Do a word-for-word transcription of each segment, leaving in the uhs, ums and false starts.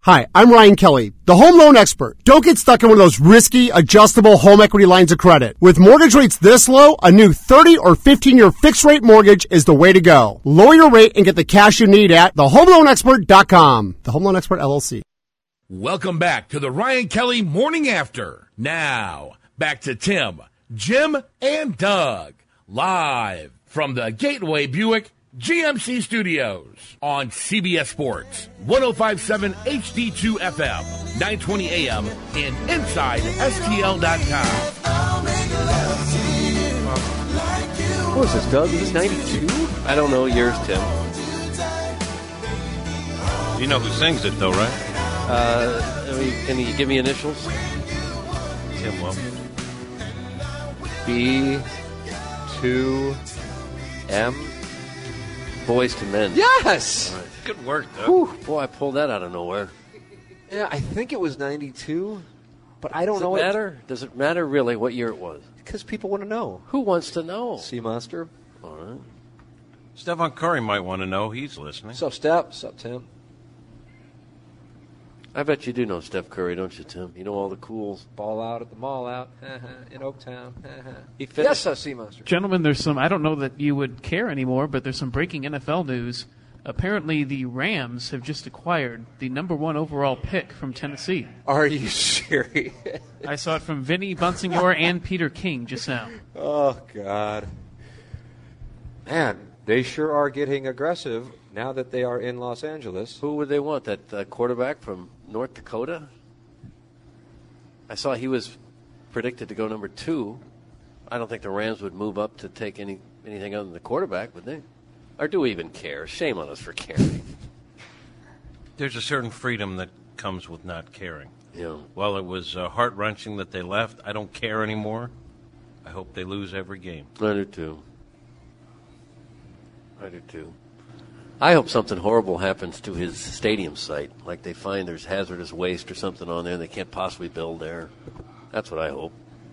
Hi, I'm Ryan Kelly, the home loan expert. Don't get stuck in one of those risky, adjustable home equity lines of credit. With mortgage rates this low, a new thirty or fifteen-year fixed-rate mortgage is the way to go. Lower your rate and get the cash you need at the home loan expert dot com. The Home Loan Expert, L L C. Welcome back to the Ryan Kelly Morning After. Now, back to Tim, Jim, and Doug, live from the Gateway Buick G M C Studios on C B S Sports, one oh five point seven H D two F M, nine twenty A M, and inside S T L dot com. What is this, Doug? Is this ninety-two? I don't know yours, Tim. You know who sings it, though, right? Uh, I mean, can you give me initials? Tim will. B two M. Boys to Men. Yes! Right. Good work, Doug. Whew, boy, I pulled that out of nowhere. Yeah, I think it was ninety-two, but I don't Does know. Does it matter? It, Does it matter really what year it was? Because people want to know. Who wants to know? Sea Monster. All right. Stephen Curry might want to know. He's listening. What's up, Steph? What's up, Tim? I bet you do know Steph Curry, don't you, Tim? You know all the cools. Ball out at the mall out in Oaktown. He yes, uh, Sea Monster. Gentlemen, there's some, I don't know that you would care anymore, but there's some breaking N F L news. Apparently the Rams have just acquired the number one overall pick from Tennessee. Are you serious? I saw it from Vinny Bonsignore and Peter King just now. Oh, God. Man, they sure are getting aggressive now that they are in Los Angeles. Who would they want? That uh, quarterback from North Dakota? I saw he was predicted to go number two. I don't think the Rams would move up to take any anything other than the quarterback, would they? Or do we even care? Shame on us for caring. There's a certain freedom that comes with not caring. Yeah. While it was uh, heart-wrenching that they left, I don't care anymore. I hope they lose every game. I do too. I do too. I hope something horrible happens to his stadium site, like they find there's hazardous waste or something on there and they can't possibly build there. That's what I hope.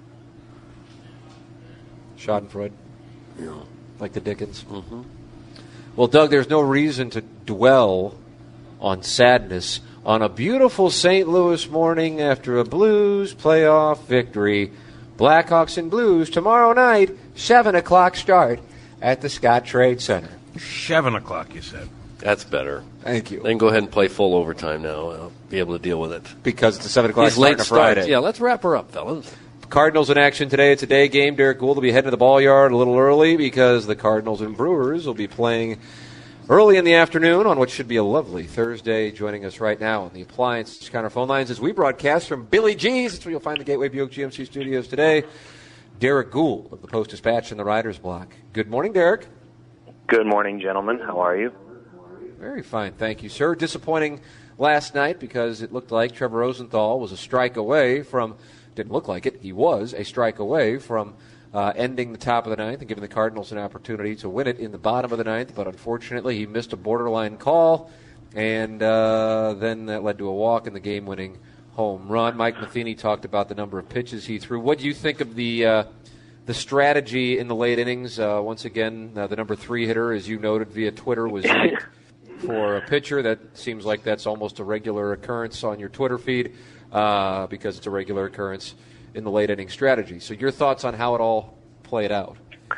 Schadenfreude. Yeah. Like the Dickens. Mm-hmm. Well, Doug, there's no reason to dwell on sadness on a beautiful Saint Louis morning after a Blues playoff victory. Blackhawks and Blues tomorrow night, seven o'clock start at the Scott Trade Center. Seven o'clock, you said. That's better. Thank you. They can go ahead and play full overtime now. I'll be able to deal with it. Because it's a seven o'clock These start late on a starts. Friday. Yeah, let's wrap her up, fellas. Cardinals in action today. It's a day game. Derek Gould will be heading to the ball yard a little early because the Cardinals and Brewers will be playing early in the afternoon on what should be a lovely Thursday. Joining us right now on the Appliance Counter phone lines as we broadcast from Billy G's. That's where you'll find the Gateway Buick G M C Studios today. Derek Gould of the Post-Dispatch and the Writers Block. Good morning, Derek. Good morning, gentlemen. How are you? Very fine, thank you, sir. Disappointing last night because it looked like Trevor Rosenthal was a strike away from, didn't look like it, he was a strike away from uh, ending the top of the ninth and giving the Cardinals an opportunity to win it in the bottom of the ninth, but unfortunately he missed a borderline call, and uh, then that led to a walk and the game-winning home run. Mike Matheny talked about the number of pitches he threw. What do you think of the uh, the strategy in the late innings? Uh, once again, uh, the number three hitter, as you noted via Twitter, was used for a pitcher. That seems like that's almost a regular occurrence on your Twitter feed uh, because it's a regular occurrence in the late inning strategy. So your thoughts on how it all played out?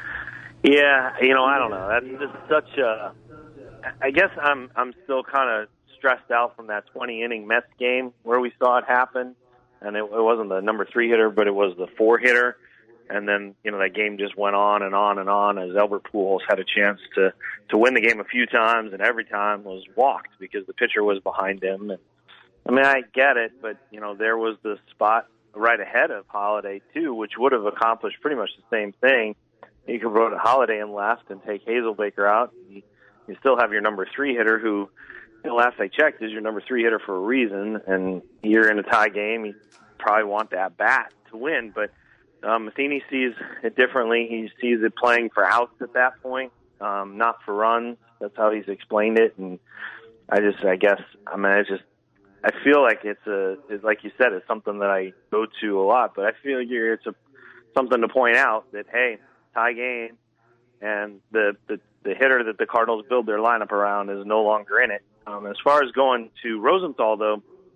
Yeah, you know, I don't know. That's just such a. I guess I'm I'm still kind of stressed out from that twenty inning Mets game where we saw it happen, and it, it wasn't the number three hitter, but it was the four hitter. And then, you know, that game just went on and on and on as Albert Pujols had a chance to, to win the game a few times, and every time was walked because the pitcher was behind him. And I mean, I get it, but, you know, there was the spot right ahead of Holiday, too, which would have accomplished pretty much the same thing. You could put Holiday in left and take Hazelbaker out. And you still have your number three hitter who, you know, last I checked, is your number three hitter for a reason, and you're in a tie game. You probably want that bat to win, but Um, Matheny sees it differently. He sees it playing for outs at that point, um, not for runs. That's how he's explained it. And I just, I guess, I mean, it's just, I feel like it's a, it's, like you said, it's something that I go to a lot. But I feel like it's a something to point out that hey, tie game, and the the, the hitter that the Cardinals build their lineup around is no longer in it. Um, as far as going to Rosenthal, though,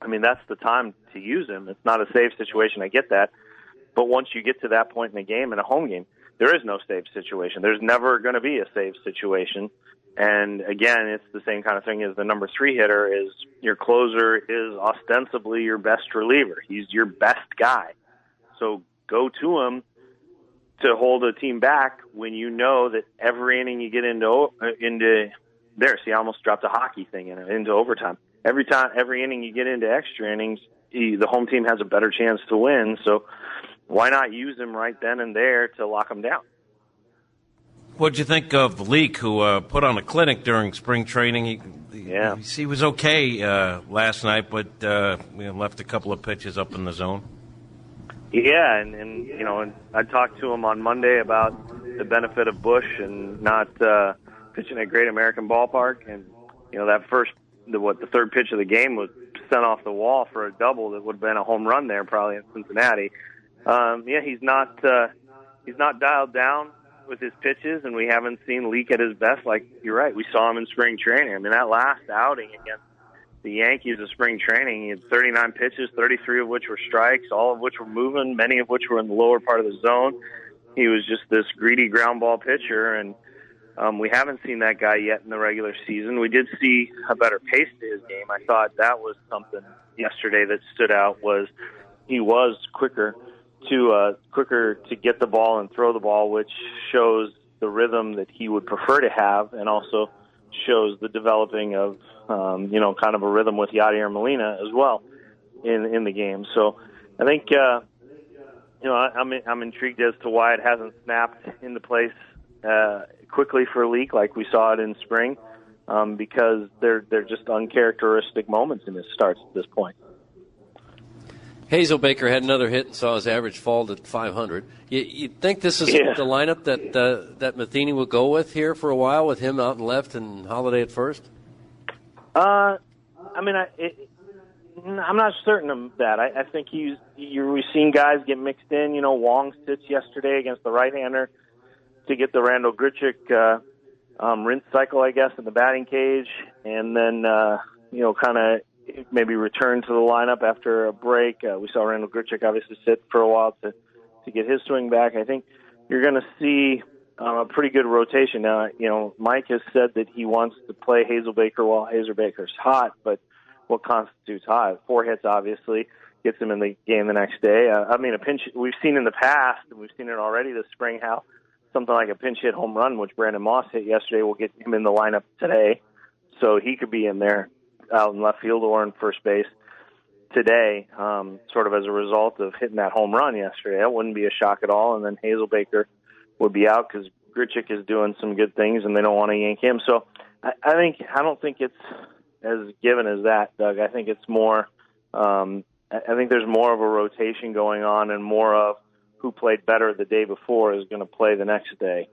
I mean, that's the time to use him. It's not a save situation. I get that. But once you get to that point in the game, in a home game, there is no save situation. There's never going to be a save situation. And again, it's the same kind of thing as the number three hitter is your closer is ostensibly your best reliever. He's your best guy. So go to him to hold a team back when you know that every inning you get into, into there, see, I almost dropped a hockey thing in it, into overtime. Every time, every inning you get into extra innings, the home team has a better chance to win. So why not use him right then and there to lock them down? What'd you think of Leake, who uh, put on a clinic during spring training? He, yeah. he, he was okay uh, last night, but uh, we left a couple of pitches up in the zone. Yeah, and, and you know, and I talked to him on Monday about the benefit of Busch and not uh, pitching at Great American Ballpark, and you know that first, the, what the third pitch of the game was sent off the wall for a double that would have been a home run there, probably in Cincinnati. Um, yeah, he's not uh, he's not dialed down with his pitches, and we haven't seen Leake at his best. Like you're right, we saw him in spring training. I mean, that last outing against the Yankees of spring training, he had thirty-nine pitches, thirty-three of which were strikes, all of which were moving, many of which were in the lower part of the zone. He was just this greedy ground ball pitcher, and um, we haven't seen that guy yet in the regular season. We did see a better pace to his game. I thought that was something yesterday that stood out, was he was quicker to uh, quicker to get the ball and throw the ball, which shows the rhythm that he would prefer to have, and also shows the developing of um, you know kind of a rhythm with Yadier Molina as well in in the game. So I think uh, you know I, I'm I'm intrigued as to why it hasn't snapped into place uh, quickly for Leake like we saw it in spring, um, because they're they're just uncharacteristic moments in his starts at this point. Hazelbaker had another hit and saw his average fall to five hundred. You, you think this is yeah. the lineup that uh, that Matheny will go with here for a while, with him out in left and Holiday at first? Uh, I mean, I, it, I'm not certain of that. I, I think he's. You're, we've seen guys get mixed in. You know, Wong sits yesterday against the right-hander to get the Randall Grichuk uh, um, rinse cycle, I guess, in the batting cage, and then uh, you know, kind of maybe return to the lineup after a break. Uh, we saw Randall Grichuk obviously sit for a while to, to get his swing back. I think you're going to see um, a pretty good rotation. Now, you know, Mike has said that he wants to play Hazelbaker while Hazelbaker's hot, but what constitutes hot? Four hits, obviously, gets him in the game the next day. Uh, I mean, a pinch, we've seen in the past, and we've seen it already this spring, how something like a pinch hit home run, which Brandon Moss hit yesterday, will get him in the lineup today. So he could be in there out in left field or in first base today, um, sort of as a result of hitting that home run yesterday. That wouldn't be a shock at all. And then Hazelbaker would be out because Grichuk is doing some good things and they don't want to yank him. So I, I think I don't think it's as given as that, Doug. I think it's more. Um, I think there's more of a rotation going on, and more of who played better the day before is going to play the next day.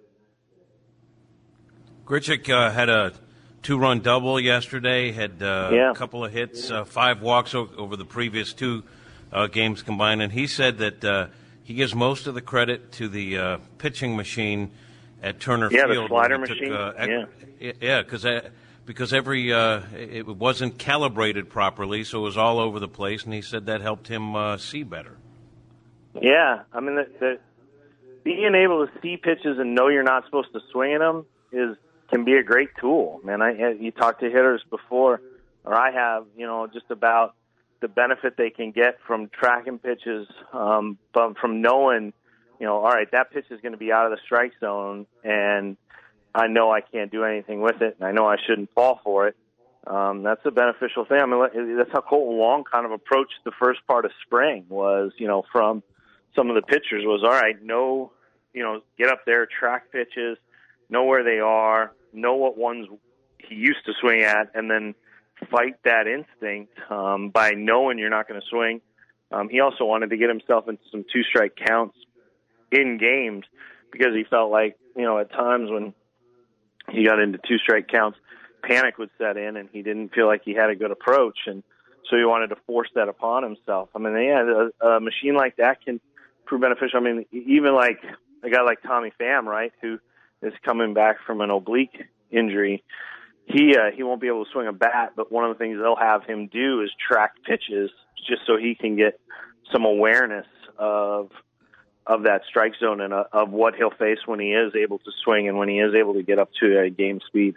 Grichuk uh, had a two-run double yesterday, had uh, yeah. a couple of hits, uh, five walks o- over the previous two uh, games combined, and he said that uh, he gives most of the credit to the uh, pitching machine at Turner yeah, Field. Yeah, the slider took, machine. Uh, yeah, yeah, because uh, because every uh, it wasn't calibrated properly, so it was all over the place, and he said that helped him uh, see better. Yeah, I mean, the, the, being able to see pitches and know you're not supposed to swing at them is can be a great tool, man. I you talked to hitters before, or I have, you know, just about the benefit they can get from tracking pitches, um, but from knowing, you know, all right, that pitch is going to be out of the strike zone, and I know I can't do anything with it, and I know I shouldn't fall for it. Um, that's a beneficial thing. I mean, that's how Colton Wong kind of approached the first part of spring. Was, you know, from some of the pitchers was, all right, know, you know, get up there, track pitches, know where they are, know what ones he used to swing at, and then fight that instinct um, by knowing you're not going to swing. Um, he also wanted to get himself into some two-strike counts in games because he felt like, you know, at times when he got into two-strike counts, panic would set in, and he didn't feel like he had a good approach, and so he wanted to force that upon himself. I mean, yeah, a, a machine like that can prove beneficial. I mean, even like a guy like Tommy Pham, right, who is coming back from an oblique injury, he uh, he won't be able to swing a bat. But one of the things they'll have him do is track pitches just so he can get some awareness of of that strike zone and uh, of what he'll face when he is able to swing and when he is able to get up to uh, game speed.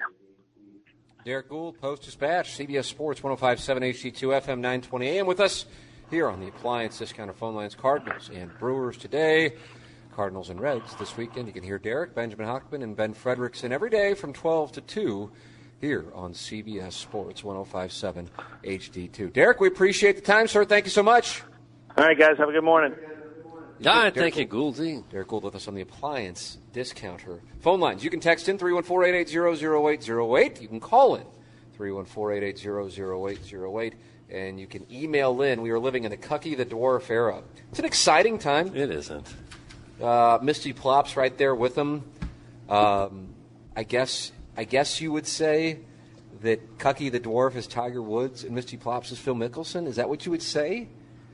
Derek Gould, Post-Dispatch, C B S Sports, one oh five point seven H D two F M, nine twenty A M with us here on the Appliance Discounter Phone Lines. Cardinals and Brewers today. Cardinals and Reds this weekend. You can hear Derek, Benjamin Hockman, and Ben Frederickson every day from twelve to two here on C B S Sports, one oh five point seven H D two. Derek, we appreciate the time, sir. Thank you so much. All right, guys. Have a good morning. All right, thank you, Gouldsy. Derek Gould with us on the Appliance Discounter Phone Lines. You can text in three one four, eight eight zero, zero eight zero eight. You can call in three one four, eight eight zero, zero eight zero eight. And you can email in. We are living in the Cucky the Dwarf era. It's an exciting time. It isn't. Uh, Misty Plops right there with them. Um, I guess I guess you would say that Cucky the Dwarf is Tiger Woods and Misty Plops is Phil Mickelson. Is that what you would say?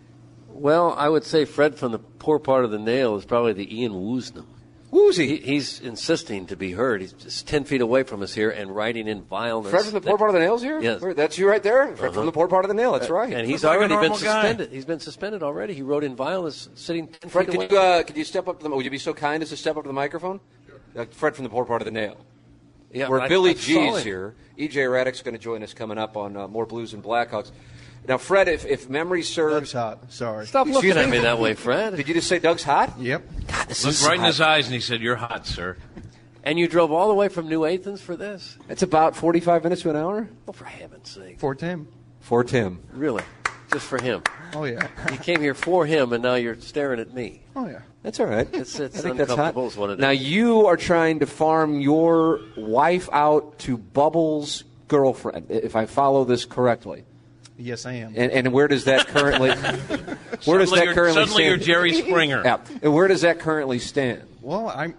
Well, I would say Fred from the Poor Part of the Nail is probably the Ian Woosnam. Woozy. He, he's insisting to be heard. He's just ten feet away from us here and writing in vileness. Fred from the Poor Part of the Nail's here? Yes. Where, that's you right there? Fred uh-huh. from the Poor Part of the Nail. That's right. And he's Looks like a already been normal guy. suspended. He's been suspended already. He wrote in violence sitting ten Fred, feet could away. you, uh, could you step up to the, would you be so kind as to step up to the microphone? Uh, Fred from the Poor Part of the Nail. Yeah, Where I- Billy I saw G's him. here. E J Raddick's going to join us coming up on uh, more Blues and Blackhawks. Now, Fred, if, if memory serves... Doug's hot. Sorry. Stop Excuse looking at me? me that way, Fred. Did you just say Doug's hot? Yep. God, this Looked is right in hot. his eyes, and he said, "You're hot, sir." And you drove all the way from New Athens for this? It's about forty-five minutes to an hour. Oh, for heaven's sake. For Tim. For Tim. Really? Just for him. Oh, yeah. You came here for him, and now you're staring at me. Oh, yeah. That's all right. It's, it's I think that's hot. uncomfortable is what it is. Now, you are trying to farm your wife out to Bubbles' girlfriend, if I follow this correctly. Yes, I am. And, and where does that currently where does Suddenly that you're- currently suddenly you're stand? Jerry Springer. Yeah. And where does that currently stand? Well, I'm.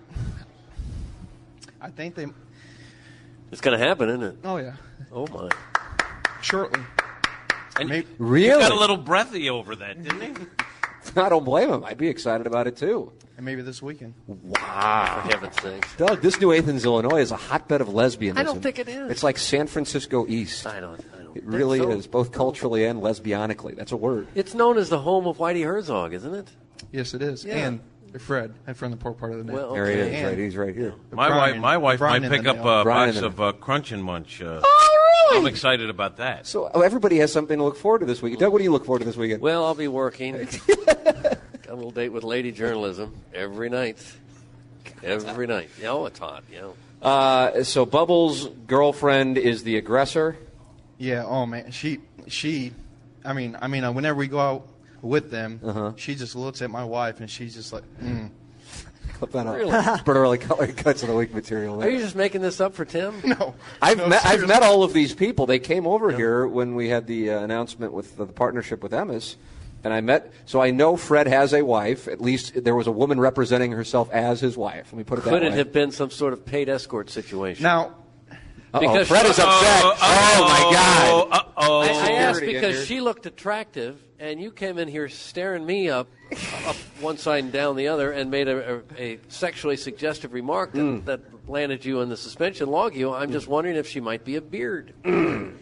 I think they. It's going to happen, isn't it? Oh, yeah. Oh, my. Shortly. And Maybe- he Really? got a little breathy over that, didn't he? I don't blame him. I'd be excited about it too. And maybe this weekend. Wow. For heaven's sake. Doug, this New Athens, Illinois is a hotbed of lesbianism. I don't think it is. It's like San Francisco East. I don't, I don't It think really so. is, both culturally and lesbianically. That's a word. It's known as the home of Whitey Herzog, isn't it? Yes, it is. Yeah. And Fred, and from the poor part of the night. Well, There he is, And- right? He's right here. My Brian- wife, my wife Brian might in pick the up nail. a Brian box in the- of uh, Crunch and Munch. Uh, Oh, really? I'm excited about that. So oh, everybody has something to look forward to this weekend. Doug, what do you look forward to this weekend? Well, I'll be working. Got a little date with lady journalism every night. Every night. Yeah, oh, it's hot. Yeah. Uh, so Bubbles' girlfriend is the aggressor. Yeah. Oh man, she she. I mean, I mean, uh, whenever we go out with them, Uh-huh. she just looks at my wife and she's just like, mm. Clip that Really? up. Early cuts of the week material. Are you just making this up for Tim? no. I've no, met I've seriously. met all of these people. They came over here when we had the uh, announcement with the, the partnership with Emmis, and I met. So I know Fred has a wife. At least there was a woman representing herself as his wife. Let me put it that Could way. it have been some sort of paid escort situation? Now, Uh-oh, because Fred is she- upset. Oh, my God! Uh-oh. I, I asked Security in because here. she looked attractive, and you came in here staring me up, up one side and down the other, and made a, a, a sexually suggestive remark that, Mm. that landed you on the suspension log. You, I'm just wondering if she might be a beard. you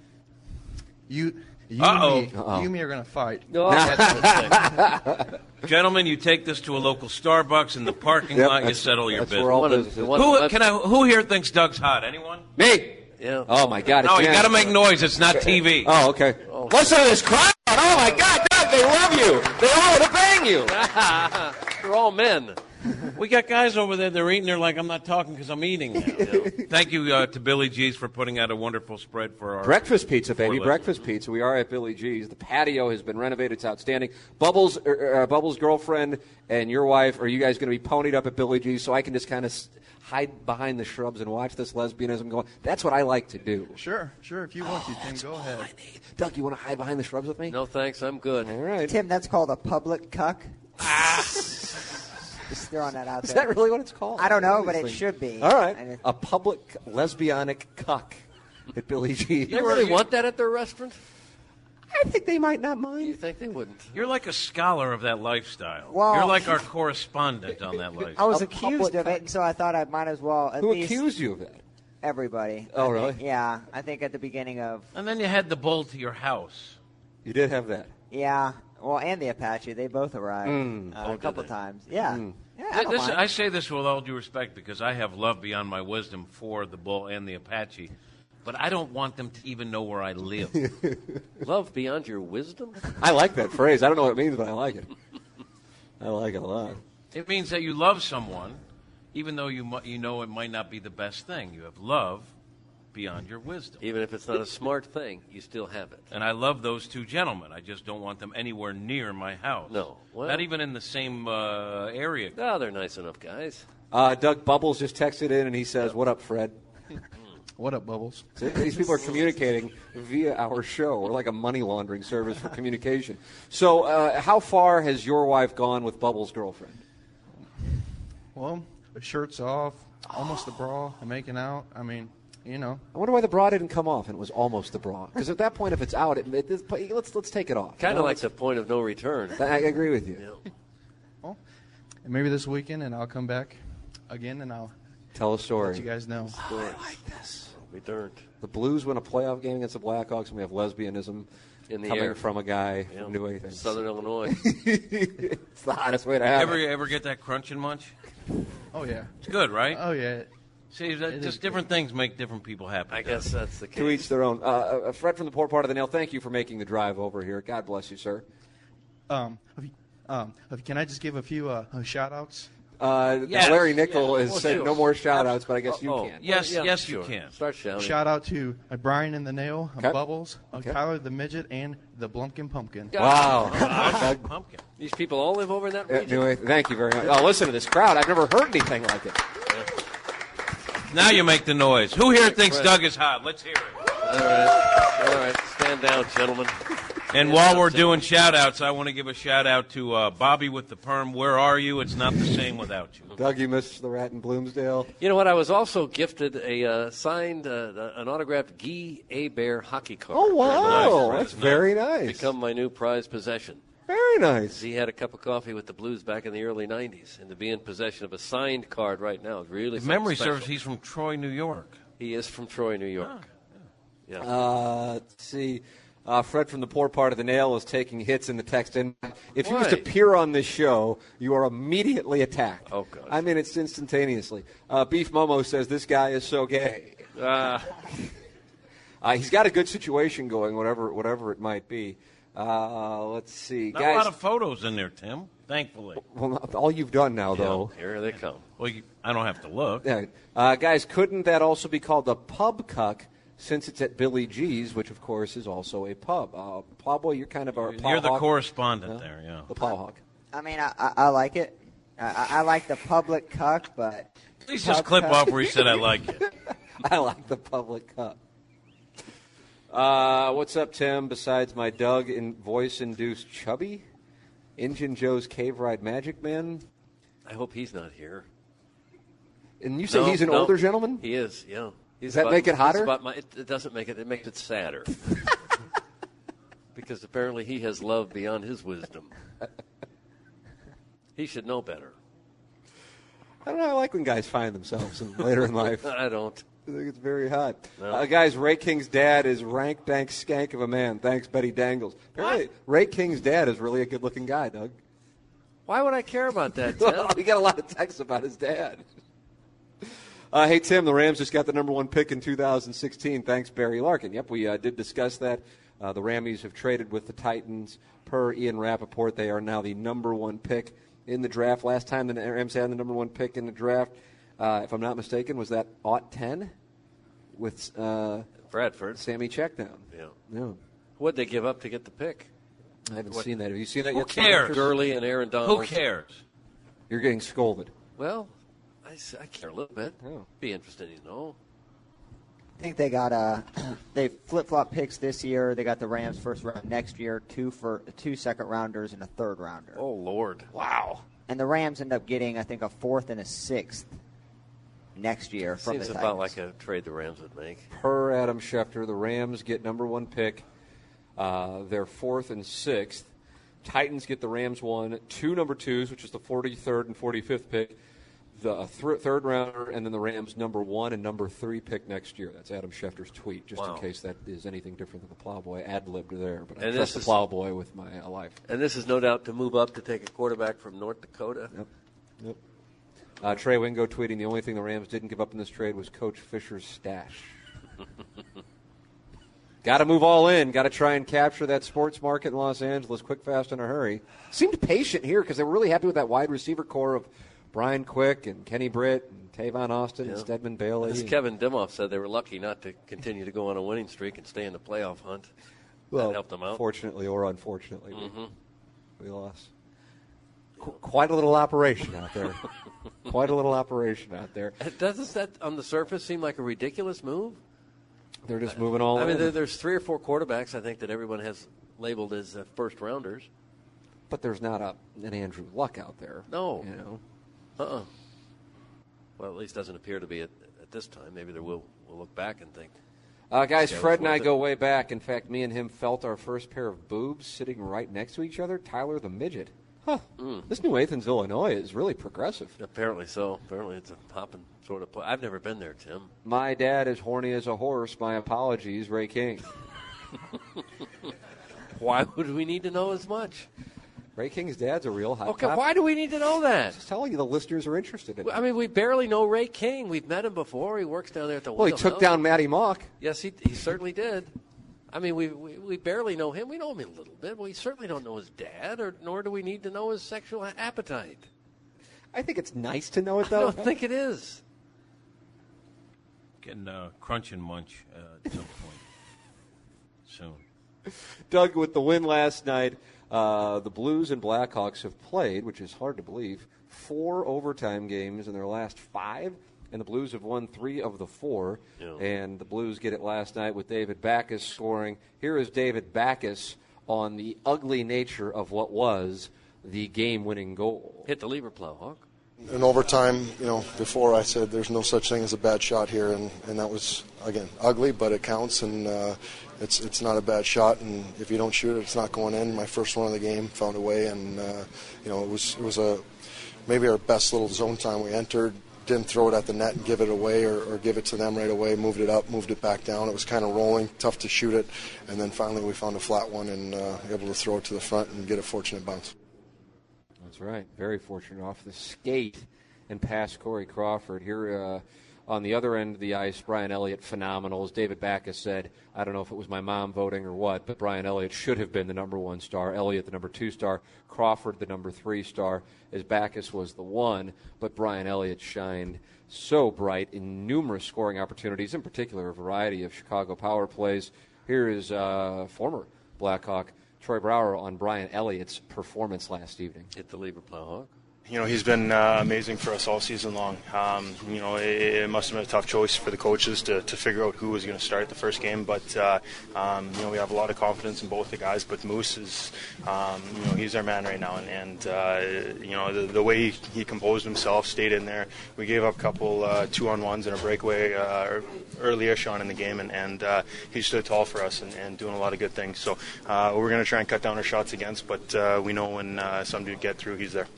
you Uh-oh. and me, you and me are gonna fight. No, that's Gentlemen, you take this to a local Starbucks in the parking Yep, lot. You that's- settle your that's business. where all One of- business is. one- Who let's- can I? Who here thinks Doug's hot? Anyone? Me. yeah. Oh my God! No, it's you Jan. got to make noise. It's not T V. Oh, okay. Listen to this crowd! Oh my God, Doug! They love you. They all want to bang you. They're all men. We got guys over there. They're eating. They're like, I'm not talking because I'm eating. Now. Thank you uh, to Billy G's for putting out a wonderful spread for our Breakfast pizza, baby. Poor Breakfast pizza. We are at Billy G's. The patio has been renovated. It's outstanding. Bubbles, er, uh, Bubbles' girlfriend and your wife, are you guys going to be ponied up at Billy G's so I can just kind of hide behind the shrubs and watch this lesbianism go on? That's what I like to do. Sure, sure. If you want to, Tim, go ahead. Doug, you want to hide behind the shrubs with me? No, thanks. I'm good. All right. Tim, that's called a public cuck. Just throwing that out Is there. that really what it's called? I don't know, but it should be. All right. And it- A public lesbianic cuck at Billy G's. They really want that at their restaurant? I think they might not You mind. think they wouldn't? You're like a scholar of that lifestyle. Well- You're like our correspondent on that I lifestyle. was A accused public of it, and so I thought I might as well at Who least. accused you of that? Everybody. Oh, I really? think- yeah, I think at the beginning of. And then you had the bull to your house. You did have that. Yeah, well, and the Apache, they both arrived Mm. uh, Oh, a did couple they? times. Yeah. Mm. yeah I, don't This, mind. I say this with all due respect because I have love beyond my wisdom for the bull and the Apache, but I don't want them to even know where I live. Love beyond your wisdom? I like that phrase. I don't know what it means, but I like it. I like it a lot. It means that you love someone, even though you mu- you know it might not be the best thing. You have love beyond your wisdom. Even if it's not a smart thing, you still have it. And I love those two gentlemen. I just don't want them anywhere near my house. No. Well- Not even in the same uh, area. Oh, they're nice enough guys. Uh, Doug Bubbles just texted in, and he says, what up, Fred? What up, Bubbles? See, these people are communicating via our show. We're like a money laundering service for communication. So uh, how far has your wife gone with Bubbles' girlfriend? Well, the shirt's off, almost the bra, and making out. I mean, you know. I wonder why the bra didn't come off and it was almost the bra. Because at that point, if it's out, it, it, it, let's let's take it off. Kind You of know, like the point of no return. I, I agree with you. Yeah. And maybe this weekend, and I'll come back again, and I'll Tell a story. let you guys know. I like this. We turned. The Blues win a playoff game against the Blackhawks, and we have lesbianism In the coming air. from a guy Yeah. who knew anything. Southern Illinois. It's the hottest way to have Ever it. ever get that crunch and munch? Oh, yeah. It's good, right? Oh, yeah. See, that, It just is different things make different people happy. I guess that's the case. To each their own. Uh, uh, Fred from the Poor Part of the Nail, thank you for making the drive over here. God bless you, sir. Um, have you- um, have- can I just give a few uh, uh, shout-outs? Uh, Yes. Larry Nickel Yeah. has Well, said sure. no more shout-outs, but I guess you Oh, can. Yes, Yeah, yes, sure. you can. Start shouting. Shout out to uh, Brian and the Nail, uh, Okay. Bubbles, uh, Okay. Kyler the Midget, and the Blumpkin Pumpkin. Wow. Doug, Pumpkin. These people all live over in that uh, region. anyway, thank you very much. Oh, listen to this crowd. I've never heard anything like it. Now you make the noise. Who here thinks Right. Doug is hot? Let's hear it. All right. All right. Stand down, gentlemen. And while we're doing shout-outs, I want to give a shout-out to uh, Bobby with the perm. Where are you? It's not the same without you. Doug, you missed the Rat in Bloomsdale. You know what? I was also gifted a uh, signed, uh, an autographed Guy Hebert hockey card. Oh, wow. Nice. That's very nice. Become my new prized possession. Very nice. He had a cup of coffee with the Blues back in the early nineties, and to be in possession of a signed card right now is really If something memory special. serves, he's from Troy, New York. He is from Troy, New York. Yeah. Uh, let's see. Uh, Fred from the Poor Part of the Nail is taking hits in the text. And if you Why? just appear on this show, you are immediately attacked. Oh, gosh. I mean, it's instantaneously. Uh, Beef Momo says this guy is so gay. Uh, Uh, he's got a good situation going, whatever whatever it might be. Uh, let's see. Not Guys, a lot of photos in there, Tim, thankfully. well, not all you've done now, though. here they come. Well, you, I don't have to look. Yeah. Uh, guys, couldn't that also be called the pub cuck since it's at Billy G's, which, of course, is also a pub? Uh, Plowboy, you're kind of our You're the plowhawk. correspondent Yeah. there, yeah. The plowhawk. I mean, I, I, I like it. I, I I like the public cuck, but Please just Pub clip cuck. off where he said I like it. I like the public cup. Uh, what's up, Tim? Besides my Doug in voice-induced chubby, Injun Joe's Cave Ride Magic Man, I hope he's not here. and you say No, he's an no. older gentleman. He is, yeah. He's Does that about- make it he's hotter? about my- it, it doesn't make it. It makes it sadder. Because apparently he has love beyond his wisdom. He should know better. I don't know. I like when guys find themselves in, later in life. I don't. I think it's very hot. No. Uh, guys, Ray King's dad is rank dank skank of a man. Thanks, Betty Dangles. Apparently, Ray King's dad is really a good-looking guy, Doug. Why would I care about that, Tim? Well, we got a lot of texts about his dad. Uh, hey, Tim, the Rams just got the number one pick in two thousand sixteen. Thanks, Barry Larkin. Yep, we uh, did discuss that. Uh, the Rammies have traded with the Titans. Per Ian Rappaport, they are now the number one pick in the draft. Last time the Rams had the number one pick in the draft, uh, if I'm not mistaken, was that Aught ten with uh, Bradford. Sammy Checkdown. Yeah. No, What'd they give up to get the pick? I haven't What- seen that. Have you seen that Who yet? cares? Gurley and Aaron Donald. Who cares? You're getting scolded. Well, I, s- I care a little bit. Oh. Be interesting to know. I think they got uh, they flip flop picks this year. They got the Rams first round next year, two for two second rounders and a third rounder. Oh, Lord. Wow. And the Rams end up getting, I think, a fourth and a sixth next year from Seems the about Titans. like a trade the Rams would make. Per Adam Schefter, the Rams get number one pick. Uh, their fourth and sixth. Titans get the Rams one, two number twos, which is the forty-third and forty-fifth pick. the a th- third rounder, and then the Rams number one and number three pick next year. That's Adam Schefter's tweet, just Wow. in case that is anything different than the Plowboy ad-libbed there. But I And trust this the is- Plowboy with my uh, life. And this is no doubt to move up to take a quarterback from North Dakota. Yep. Yep. Uh, Trey Wingo tweeting, the only thing the Rams didn't give up in this trade was Coach Fisher's stash. Got to move all in. Got to try and capture that sports market in Los Angeles quick, fast, in a hurry. Seemed patient here because they were really happy with that wide receiver core of Brian Quick and Kenny Britt and Tavon Austin Yeah. and Stedman Bailey. As Kevin Dimoff said, they were lucky not to continue to go on a winning streak and stay in the playoff hunt. well, that helped them out. Fortunately or unfortunately, Mhm. we, we lost. Qu- quite a little operation out there. Quite a little operation out there. Doesn't that, on the surface, seem like a ridiculous move? They're just moving all I in. mean, there, there's three or four quarterbacks, I think, that everyone has labeled as uh, first rounders. But there's not a, an Andrew Luck out there. No. You know? Uh-uh. Well, at least doesn't appear to be at, at this time. Maybe there will. We'll look back and think. Uh, guys, Yeah, Fred it's and I worth it. go way back. In fact, me and him felt our first pair of boobs sitting right next to each other. Tyler the Midget. Huh. Mm. This New Athens, Illinois is really progressive. Apparently so. Apparently it's a popping sort of place. I've never been there, Tim. My dad is horny as a horse. My apologies, Ray King. Why would we need to know as much? Ray King's dad's a real hot Okay, top. why do we need to know that? Just telling you the listeners are interested in it. I mean, we barely know Ray King. We've met him before. He works down there at the Well, he Wheel took House. down Matty Mock. Yes, he, he certainly did. I mean, we, we we barely know him. We know him a little bit. We certainly don't know his dad, or nor do we need to know his sexual appetite. I think it's nice to know it, I though. don't think it is. Getting uh, crunch and munch uh, at some point soon. Doug, with the win last night, uh, the Blues and Blackhawks have played, which is hard to believe, four overtime games in their last five, and the Blues have won three of the four. Yeah. And the Blues get it last night with David Backes scoring. Here is David Backes on the ugly nature of what was the game-winning goal. Hit the lever plow, Hawk. In overtime, you know, before I said there's no such thing as a bad shot here, and, and that was, again, ugly, but it counts, and uh, it's it's not a bad shot, and if you don't shoot it, it's not going in. My first one of the game, found a way, and, uh, you know, it was it was a maybe our best little zone time we entered. Didn't throw it at the net and give it away or, or give it to them right away, moved it up, moved it back down. It was kind of rolling, tough to shoot it, and then finally we found a flat one and uh, able to throw it to the front and get a fortunate bounce. That's right. Very fortunate off the skate and past Corey Crawford. Here uh, on the other end of the ice, Brian Elliott, phenomenal. As David Backes said, I don't know if it was my mom voting or what, but Brian Elliott should have been the number one star. Elliott, the number two star. Crawford, the number three star, as Backes was the one. But Brian Elliott shined so bright in numerous scoring opportunities, in particular a variety of Chicago power plays. Here is uh, former Blackhawk Troy Brower on Brian Elliott's performance last evening. Hit the lever plow, Hawk. You know, he's been uh, amazing for us all season long. Um, you know, it, it must have been a tough choice for the coaches to, to figure out who was going to start the first game. But, uh, um, you know, we have a lot of confidence in both the guys. But Moose is, um, you know, he's our man right now. And, and uh, you know, the, the way he, he composed himself, stayed in there. We gave up a couple uh, two-on-ones and a breakaway uh, early-ish on in the game. And, and uh, he stood tall for us and, and doing a lot of good things. So uh, we're going to try and cut down our shots against. But uh, we know when uh, somebody get through, he's there.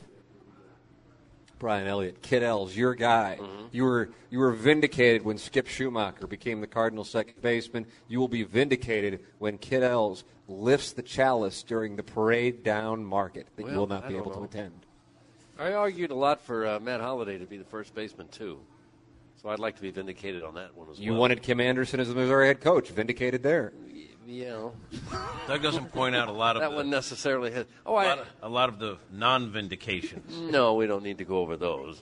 Brian Elliott, Kid Ells, your guy. Mm-hmm. You were you were vindicated when Skip Schumacher became the Cardinals' second baseman. You will be vindicated when Kid Ells lifts the chalice during the parade down Market that Well, you will not I be don't able know. to attend. I argued a lot for uh, Matt Holliday to be the first baseman, too. So I'd like to be vindicated on that one as You well. wanted Kim Anderson as the Missouri head coach. Vindicated there. Yeah. Doug doesn't point out a lot of that the, one necessarily hit. Oh, a, I. lot of, a lot of the non-vindications. No, we don't need to go over those.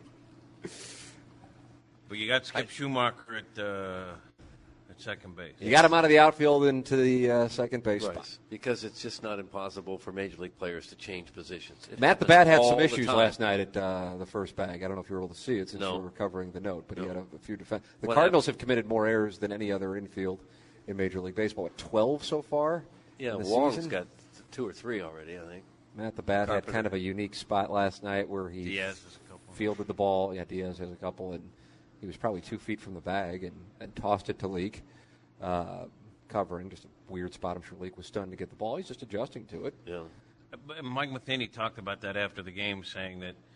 But you got Skip Schumacher at uh, at second base. You got him out of the outfield into the uh, second base Right. spot. Because it's just not impossible for Major League players to change positions. It Matt the happens Bat had all some the issues time. last night at uh, the first bag. I don't know if you were able to see it since No. you were covering the note, but No. he had a, a few defense. The What Cardinals happened? have committed more errors than any other infield in Major League Baseball. What, twelve so far? Yeah, in the Wong's season? got two or three already, I think. Matt the Bat had Carpenter. kind of a unique spot last night where he Diaz has a couple. fielded the ball. Yeah, Diaz has a couple, and he was probably two feet from the bag and, and tossed it to Leak, uh, covering. Just a weird spot. I'm sure Leak was stunned to get the ball. He's just adjusting to it. Yeah. Uh, but Mike Matheny talked about that after the game, saying that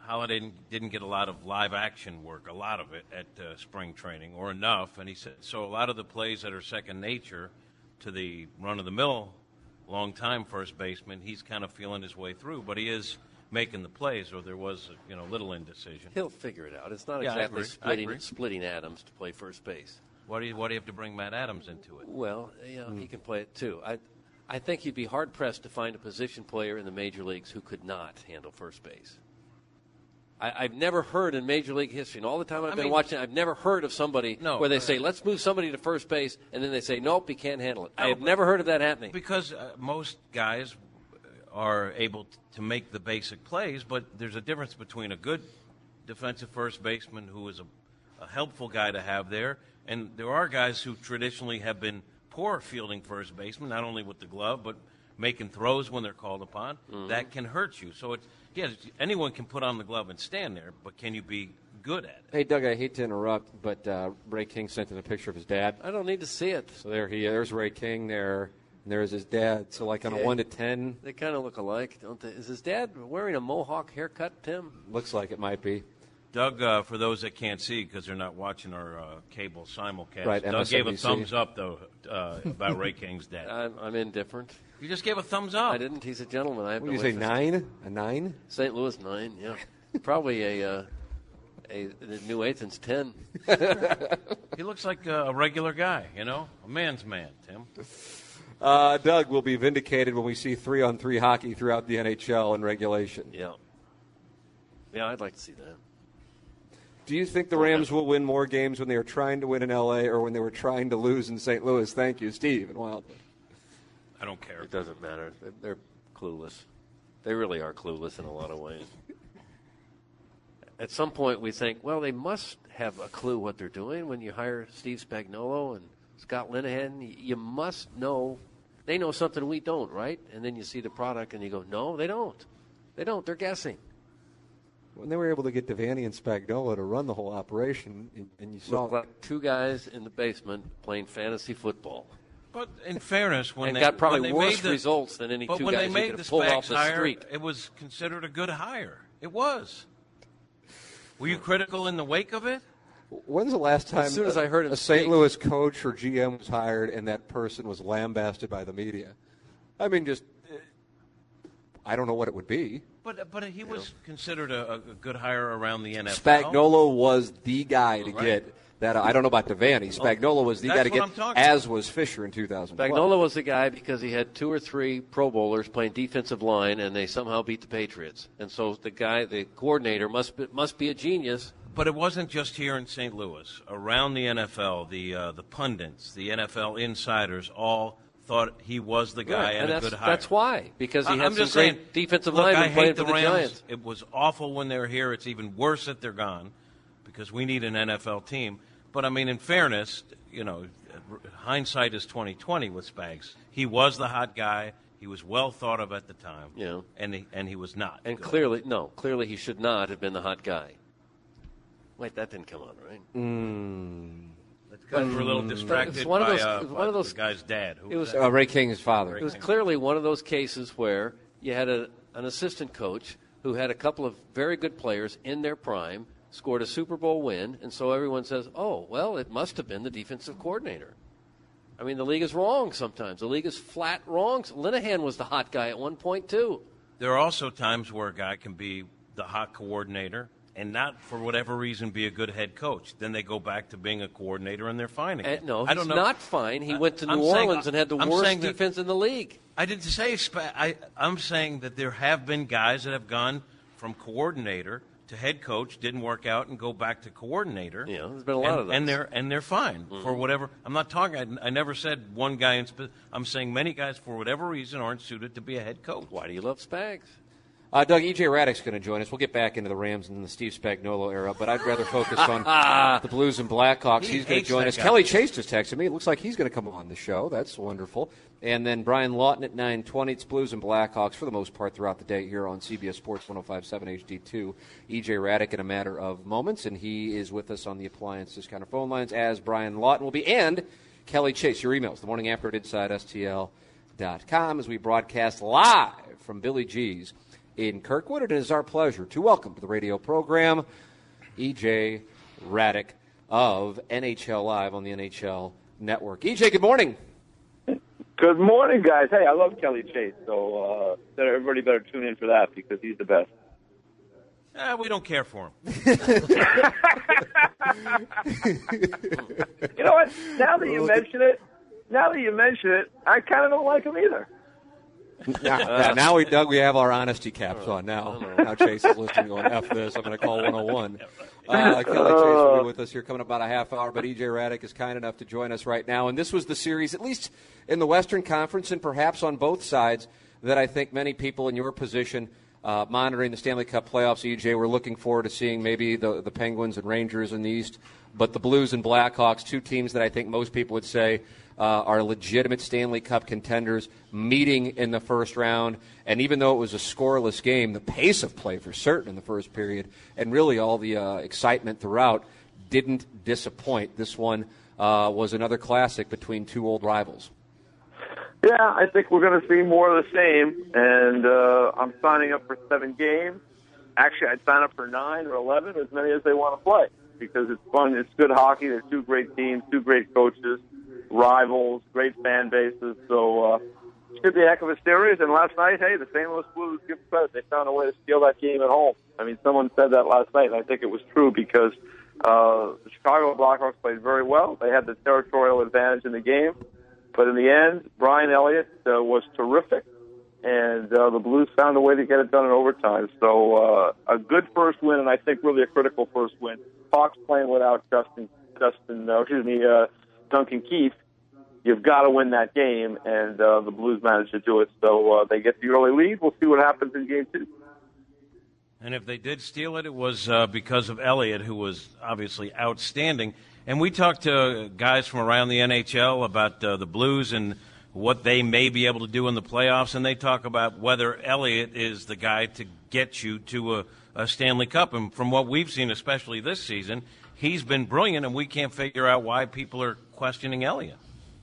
Holiday didn't, didn't get a lot of live action work, a lot of it at uh, spring training, or enough. And he said so. A lot of the plays that are second nature to the run-of-the-mill, long-time first baseman, he's kind of feeling his way through. But he is making the plays, or there was you know little indecision. He'll figure it out. It's not Yeah, I exactly agree. I splitting agree. splitting Adams to play first base. Why do you why do you have to bring Matt Adams into it? Well, you know, he can play it too. I, I think you'd be hard pressed to find a position player in the major leagues who could not handle first base. I, I've never heard in Major League history, and all the time I've I been mean- watching, I've never heard of somebody No, where they uh, say, "Let's move somebody to first base," and then they say, "Nope, he can't handle it." I have but- never heard of that happening. Because uh, most guys are able t- to make the basic plays, but there's a difference between a good defensive first baseman who is a, a helpful guy to have there, and there are guys who traditionally have been poor fielding first baseman, not only with the glove, but making throws when they're called upon. Mhm. That can hurt you. So it's, yeah, anyone can put on the glove and stand there, but can you be good at it? Hey, Doug, I hate to interrupt, but uh, Ray King sent in a picture of his dad. I don't need to see it. So there he There's Ray King there, and there's his dad. So, like, on a Okay. one to ten, They kind of look alike, don't they? Is his dad wearing a mohawk haircut, Tim? looks like it might be. Doug, uh, for those that can't see because they're not watching our uh, cable simulcast, Right, Doug gave a M S N B C. thumbs up, though, uh, about Ray King's dad. I'm, I'm indifferent. You just gave a thumbs up. I didn't. He's a gentleman. I have What no do you say, interest. nine? A nine? Saint Louis nine, yeah. Probably a, uh, a, a New Athens ten. He looks like a, a regular guy, you know, a man's man, Tim. Uh, Doug will be vindicated when we see three-on-three hockey throughout the N H L in regulation. Yeah. Yeah, I'd like to see that. Do you think the Rams will win more games when they were trying to win in L A or when they were trying to lose in Saint Louis? Thank you, Steve and Wildwood. I don't care. It doesn't matter. They're, they're clueless. They really are clueless in a lot of ways. At some point, we think, well, they must have a clue what they're doing. When you hire Steve Spagnuolo and Scott Linehan, y- you must know. They know something we don't, right? And then you see the product and you go, no, they don't. They don't. They're guessing. When they were able to get Devaney and Spagnuolo to run the whole operation, and- and you saw Look like two guys in the basement playing fantasy football. But in fairness, when And they got probably when they worse made the, results than any but two when guys they you made could the have pulled off Spags the hire, street. it was considered a good hire. It was. Were you critical in the wake of it? When's the last time As soon as I heard him a Saint speak. Louis coach or G M was hired and that person was lambasted by the media? I mean, just uh, I don't know what it would be. But but he was considered a, a good hire around the N F L. Spagnuolo was the guy to Right. get that. I don't know about Devaney. Spagnuolo was the That's guy to what get, I'm talking as was Fisher in two thousand twelve. Spagnuolo was the guy because he had two or three Pro Bowlers playing defensive line, and they somehow beat the Patriots. And so the guy, the coordinator, must be, must be a genius. But it wasn't just here in Saint Louis. Around the N F L, the uh, the pundits, the N F L insiders, all thought he was the guy Right, and, and a that's, good hire. that's why, because he I- had I'm some just great saying, defensive look, linemen I playing hate for the the Rams. Giants. It was awful when they were here. It's even worse that they're gone because we need an N F L team. But I mean, in fairness, you know, hindsight is twenty twenty with Spags. He was the hot guy. He was well thought of at the time. Yeah. and he, and he was not. And good. clearly, no, clearly he should not have been the hot guy. Wait, that didn't come on, right? Mm. Because we're a little But distracted it's one of by, those- uh, it was by one of those- the guy's dad. Who it was- that? Uh, Ray King's father. It was clearly one of those cases where you had a, an assistant coach who had a couple of very good players in their prime, scored a Super Bowl win, and so everyone says, oh, well, it must have been the defensive coordinator. I mean, the league is wrong sometimes. The league is flat wrong. Linehan was the hot guy at one point, too. There are also times where a guy can be the hot coordinator and not, for whatever reason, be a good head coach. Then they go back to being a coordinator and they're fine again. And no, I he's don't know. not fine. He went to I'm New saying- Orleans and had the I'm worst saying that- defense in the league. I didn't say spa- I, I'm saying that there have been guys that have gone from coordinator to head coach, didn't work out, and go back to coordinator. Yeah, there's been a lot and, of those. and they're and they're fine Mhm. for whatever. I'm not talking. I, I never said one guy. In spe- I'm saying many guys for whatever reason aren't suited to be a head coach. Why do you love Spags? Uh, Doug, E J Raddick's going to join us. We'll get back into the Rams and the Steve Spagnuolo era, but I'd rather focus on the Blues and Blackhawks. He He's going to hates join that us. guy. Kelly Chase just texted me. It looks like he's going to come on the show. That's wonderful. And then Brian Lawton at nine twenty. It's Blues and Blackhawks for the most part throughout the day here on C B S Sports one oh five point seven H D two. E J Raddick in a matter of moments, and he is with us on the Appliance Discounter phone lines as Brian Lawton will be. And Kelly Chase, your emails, the morning after at inside S T L dot com as we broadcast live from Billy G's in Kirkwood. It is our pleasure to welcome to the radio program E J Hradek of N H L Live on the N H L Network. E J, good morning. Good morning, guys. Hey, I love Kelly Chase, so uh, everybody better tune in for that because he's the best. Uh, we don't care for him. You know what? Now that you mention it, now that you mention it, I kind of don't like him either. Now, now, now we, Doug, we have our honesty caps on now. Now Chase is listening going, F this, I'm going to call one oh one. Uh, Kelly Chase will be with us here coming up about a half hour, but E J Hradek is kind enough to join us right now. And this was the series, at least in the Western Conference and perhaps on both sides, that I think many people in your position uh, monitoring the Stanley Cup playoffs, E J, were looking forward to seeing maybe the, the Penguins and Rangers in the East, but the Blues and Blackhawks, two teams that I think most people would say Uh, are legitimate Stanley Cup contenders meeting in the first round. And even though it was a scoreless game, the pace of play for certain in the first period and really all the uh, excitement throughout didn't disappoint. This one uh, was another classic between two old rivals. Yeah, I think we're going to see more of the same. And uh, I'm signing up for seven games. Actually, I'd sign up for nine or eleven, as many as they want to play, because it's fun. It's good hockey. There's two great teams, two great coaches, rivals, great fan bases. So uh, it should be a heck of a series. And last night, hey, the Saint Louis Blues, give credit, they found a way to steal that game at home. I mean, someone said that last night, and I think it was true because uh, the Chicago Blackhawks played very well. They had the territorial advantage in the game. But in the end, Brian Elliott uh, was terrific, and uh, the Blues found a way to get it done in overtime. So uh, a good first win, and I think really a critical first win. Hawks playing without Justin, Justin, uh, excuse me, uh, Duncan Keith. You've got to win that game, and uh, the Blues managed to do it. So uh, they get the early lead. We'll see what happens in game two. And if they did steal it, it was uh, because of Elliott, who was obviously outstanding. And we talked to guys from around the N H L about uh, the Blues and what they may be able to do in the playoffs, and they talk about whether Elliott is the guy to get you to a, a Stanley Cup. And from what we've seen, especially this season, he's been brilliant, and we can't figure out why people are questioning Elliott.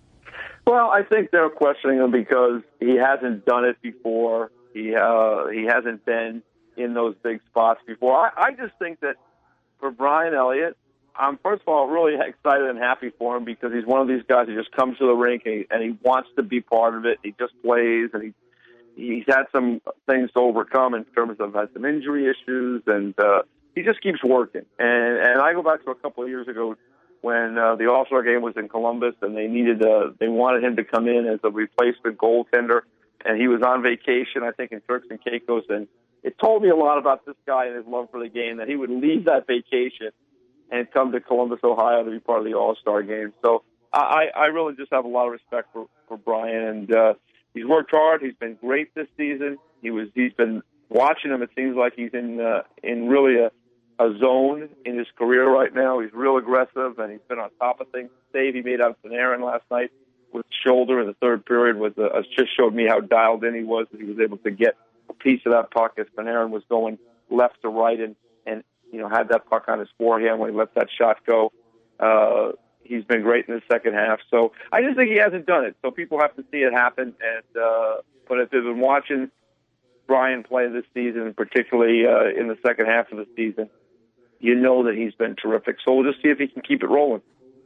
Well, I think they're questioning him because he hasn't done it before. He uh, he hasn't been in those big spots before. I, I just think that for Brian Elliott, I'm first of all really excited and happy for him because he's one of these guys who just comes to the rink and he, and he wants to be part of it. He just plays, and he he's had some things to overcome in terms of had some injury issues, and uh, he just keeps working. And and I go back to a couple of years ago when uh, the All-Star game was in Columbus, and they needed uh, they wanted him to come in as a replacement goaltender, and he was on vacation, I think, in Turks and Caicos, and it told me a lot about this guy and his love for the game, that he would leave that vacation and come to Columbus, Ohio to be part of the All-Star game. So I, I really just have a lot of respect for, for Brian, and uh, he's worked hard. He's been great this season. He was he's been watching him. It seems like he's in uh, in really a a zone in his career right now. He's real aggressive, and he's been on top of things. Save he made out of Panarin last night with shoulder in the third period was uh, just showed me how dialed in he was. He was able to get a piece of that puck as Panarin was going left to right and, and you know, had that puck on his forehand when he let that shot go. Uh, he's been great in the second half. So I just think he hasn't done it. So people have to see it happen. And uh, but if they've been watching Brian play this season, particularly uh, in the second half of the season, you know that he's been terrific. So we'll just see if he can keep it rolling.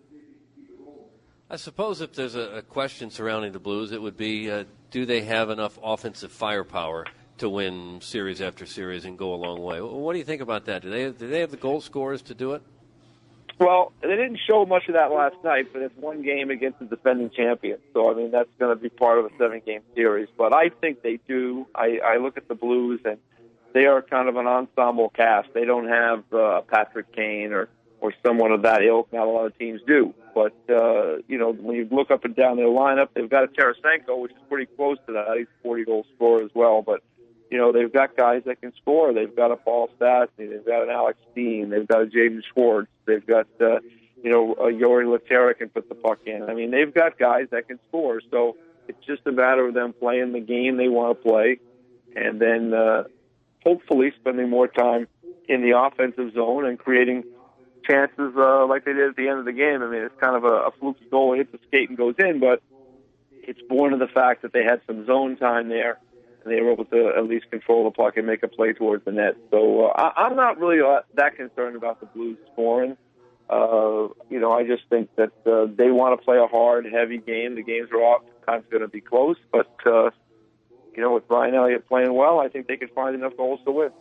I suppose if there's a, a question surrounding the Blues, it would be, uh, do they have enough offensive firepower to win series after series and go a long way? What do you think about that? Do they do they have the goal scorers to do it? Well, they didn't show much of that last night, but it's one game against the defending champion. So, I mean, that's going to be part of a seven-game series. But I think they do. I, I look at the Blues, and they are kind of an ensemble cast. They don't have uh, Patrick Kane or, or someone of that ilk. Not a lot of teams do. But, uh, you know, when you look up and down their lineup, they've got a Tarasenko, which is pretty close to that. He's a forty-goal scorer as well. But, you know, they've got guys that can score. They've got a Paul Stastny. They've got an Alex Steen. They've got a Jaden Schwartz. They've got, uh, you know, a Yori Laterra can put the puck in. I mean, they've got guys that can score. So it's just a matter of them playing the game they want to play and then uh, hopefully spending more time in the offensive zone and creating chances uh, like they did at the end of the game. I mean, it's kind of a, a fluky goal. It hits the skate and goes in, but it's born of the fact that they had some zone time there. and they were able to at least control the puck and make a play towards the net. So uh, I, I'm not really uh, that concerned about the Blues scoring. Uh, you know, I just think that uh, they want to play a hard, heavy game. The games are oftentimes going to be close, but, uh, you know, with Brian Elliott playing well, I think they can find enough goals to win.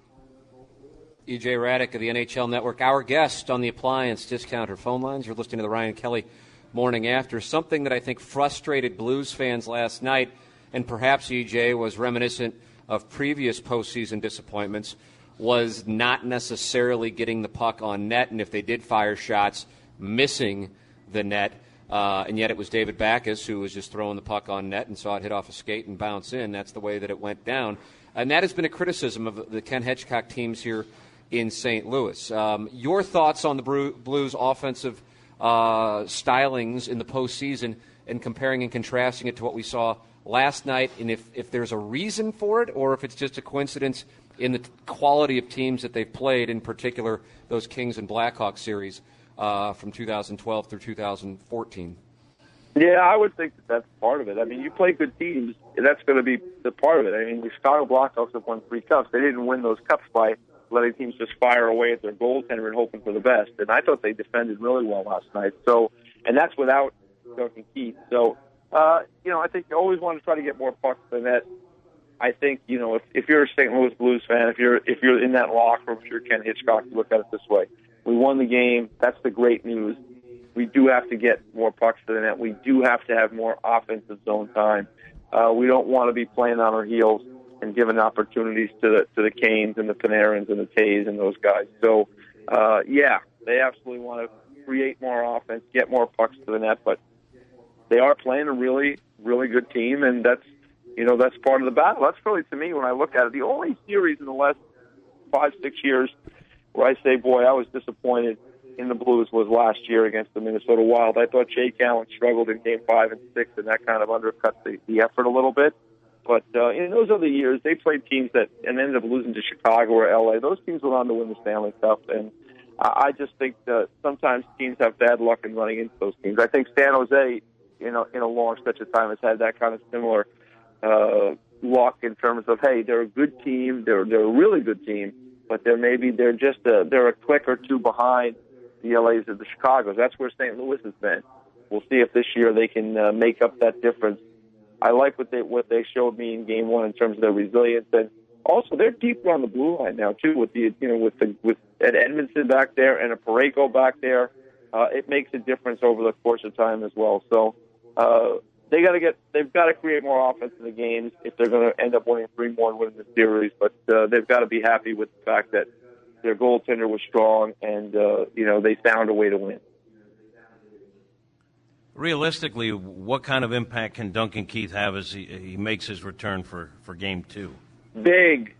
E J Raddick of the N H L Network, our guest on the Appliance Discounter phone lines. You're listening to the Ryan Kelly Morning After. Something that I think frustrated Blues fans last night, and perhaps E J was reminiscent of previous postseason disappointments, was not necessarily getting the puck on net, and if they did fire shots, missing the net. Uh, and yet it was David Backes who was just throwing the puck on net and saw it hit off a skate and bounce in. That's the way that it went down. And that has been a criticism of the Ken Hitchcock teams here in Saint Louis. Um, your thoughts on the Blues' offensive uh, stylings in the postseason, and comparing and contrasting it to what we saw last night, and if, if there's a reason for it, or if it's just a coincidence in the quality of teams that they've played, in particular those Kings and Blackhawks series uh, from two thousand twelve through two thousand fourteen. Yeah, I would think that that's part of it. I mean, you play good teams, that's going to be the part of it. I mean, the Chicago Blackhawks have won three cups. They didn't win those cups by letting teams just fire away at their goaltender and hoping for the best. And I thought they defended really well last night. So, and that's without Duncan Keith. So, uh, you know, I think you always want to try to get more pucks than that. I think, you know, if, if you're a Saint Louis Blues fan, if you're if you're in that locker room, if you're Ken Hitchcock, you look at it this way. We won the game. That's the great news. We do have to get more pucks to the net. We do have to have more offensive zone time. Uh, we don't want to be playing on our heels and giving opportunities to the to the Canes and the Panarins and the Tays and those guys. So, uh, yeah, they absolutely want to create more offense, get more pucks to the net, but they are playing a really, really good team, and that's, you know, that's part of the battle. That's really, to me, when I look at it, the only series in the last five, six years where I say, boy, I was disappointed in the Blues was last year against the Minnesota Wild. I thought Jake Allen struggled in game five and six, and that kind of undercut the, the effort a little bit. But uh, in those other years, they played teams that and ended up losing to Chicago or L A. Those teams went on to win the Stanley Cup, and I, I just think that sometimes teams have bad luck in running into those teams. I think San Jose, you know, in a long stretch of time, has had that kind of similar uh, luck in terms of, hey, they're a good team, they're they're a really good team, but they're maybe they're just a, they're a click or two behind the L A's or the Chicagos. That's where Saint Louis has been. We'll see if this year they can uh, make up that difference. I like what they what they showed me in Game One in terms of their resilience, and also they're deeper on the blue line now too. With the you know with the with Ed Edmondson back there and a Parayko back there, uh, it makes a difference over the course of time as well. So uh, they got to get they've got to create more offense in the games if they're going to end up winning three more and winning the series. But uh, they've got to be happy with the fact that their goaltender was strong, and uh, you know they found a way to win. Realistically, what kind of impact can Duncan Keith have as he, he makes his return for, for Game Two? Big,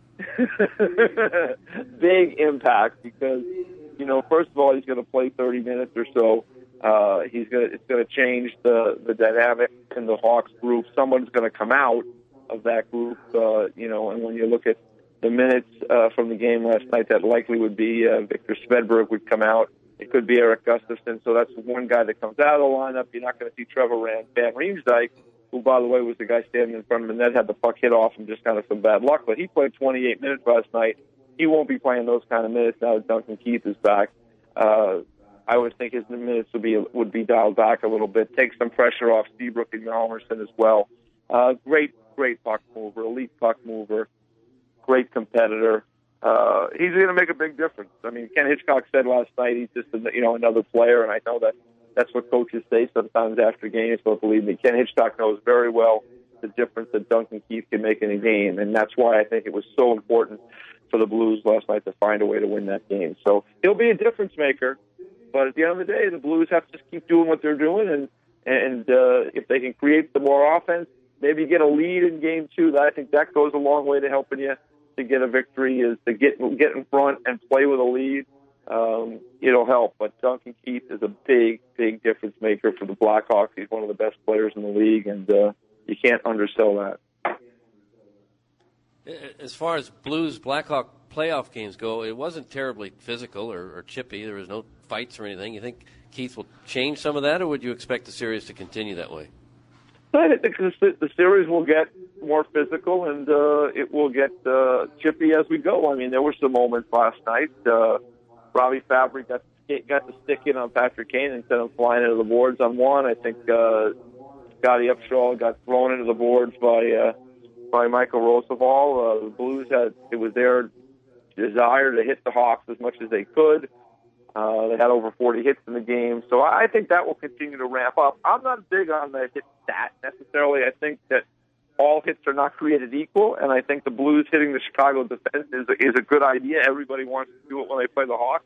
big impact because you know first of all he's going to play thirty minutes or so. Uh, he's going it's going to change the the dynamic in the Hawks group. Someone's going to come out of that group, uh, you know. And when you look at the minutes uh, from the game last night, that likely would be uh, Victor Svedberg would come out. It could be Eric Gustafson. So that's one guy that comes out of the lineup. You're not going to see Trevor Rand, Van Riemsdyk, who, by the way, was the guy standing in front of the net, had the puck hit off and just kind of some bad luck. But he played twenty-eight minutes last night. He won't be playing those kind of minutes now that Duncan Keith is back. Uh, I would think his minutes would be would be dialed back a little bit, take some pressure off Seabrook and Hjalmarsson as well. Uh, great, great puck mover, elite puck mover, great competitor. Uh, he's going to make a big difference. I mean, Ken Hitchcock said last night he's just a, you know another player, and I know that that's what coaches say sometimes after games. But believe me, Ken Hitchcock knows very well the difference that Duncan Keith can make in a game, and that's why I think it was so important for the Blues last night to find a way to win that game. So he'll be a difference maker, but at the end of the day, the Blues have to just keep doing what they're doing, and and uh, if they can create some more offense, maybe get a lead in Game Two. That I think that goes a long way to helping you to get a victory, is to get get in front and play with a lead. Um, it'll help. But Duncan Keith is a big, big difference maker for the Blackhawks. He's one of the best players in the league, and uh, you can't undersell that. As far as Blues Blackhawk playoff games go, it wasn't terribly physical or, or chippy. There was no fights or anything. You think Keith will change some of that, or would you expect the series to continue that way? I think the, the series will get more physical, and uh, it will get uh, chippy as we go. I mean, there were some moments last night. Uh, Robbie Fabry got got to stick in on Patrick Kane instead of flying into the boards on one. I think uh, Scotty Upshaw got thrown into the boards by uh, by Michael Roosevelt. Uh, the Blues had it was their desire to hit the Hawks as much as they could. Uh, they had over forty hits in the game, so I think that will continue to ramp up. I'm not big on the hit stat necessarily. I think that all hits are not created equal, and I think the Blues hitting the Chicago defense is a, is a good idea. Everybody wants to do it when they play the Hawks,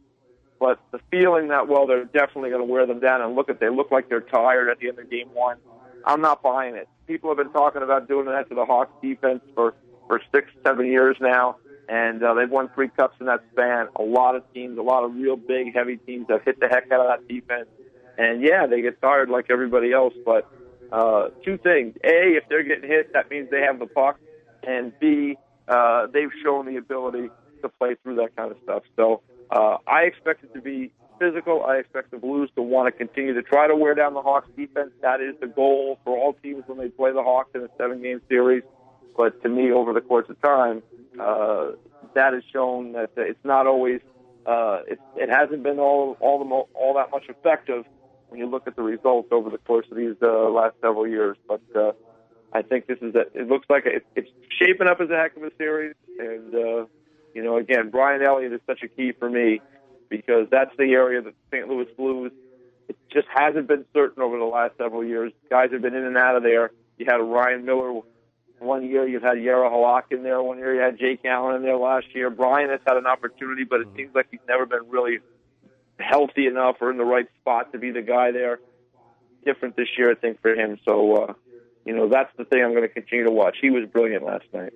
but the feeling that, well, they're definitely going to wear them down, and look at they look like they're tired at the end of game one, I'm not buying it. People have been talking about doing that to the Hawks defense for, for six, seven years now. And uh, they've won three cups in that span. A lot of teams, a lot of real big, heavy teams have hit the heck out of that defense. And, yeah, they get tired like everybody else. But uh, two things. A, if they're getting hit, that means they have the puck. And, B, uh, they've shown the ability to play through that kind of stuff. So uh, I expect it to be physical. I expect the Blues to want to continue to try to wear down the Hawks' defense. That is the goal for all teams when they play the Hawks in a seven-game series. But to me, over the course of time, uh, that has shown that it's not always, uh, it, it hasn't been all all the mo- all that much effective when you look at the results over the course of these uh, last several years. But uh, I think this is a, it looks like it, it's shaping up as a heck of a series. And uh, you know, again, Brian Elliott is such a key for me because that's the area that the Saint Louis Blues, it just hasn't been certain over the last several years. Guys have been in and out of there. You had a Ryan Miller. One year you've had Yara Halak in there. One year you had Jake Allen in there last year. Brian has had an opportunity, but it seems like he's never been really healthy enough or in the right spot to be the guy there. Different this year, I think, for him. So, uh, you know, that's the thing I'm going to continue to watch. He was brilliant last night.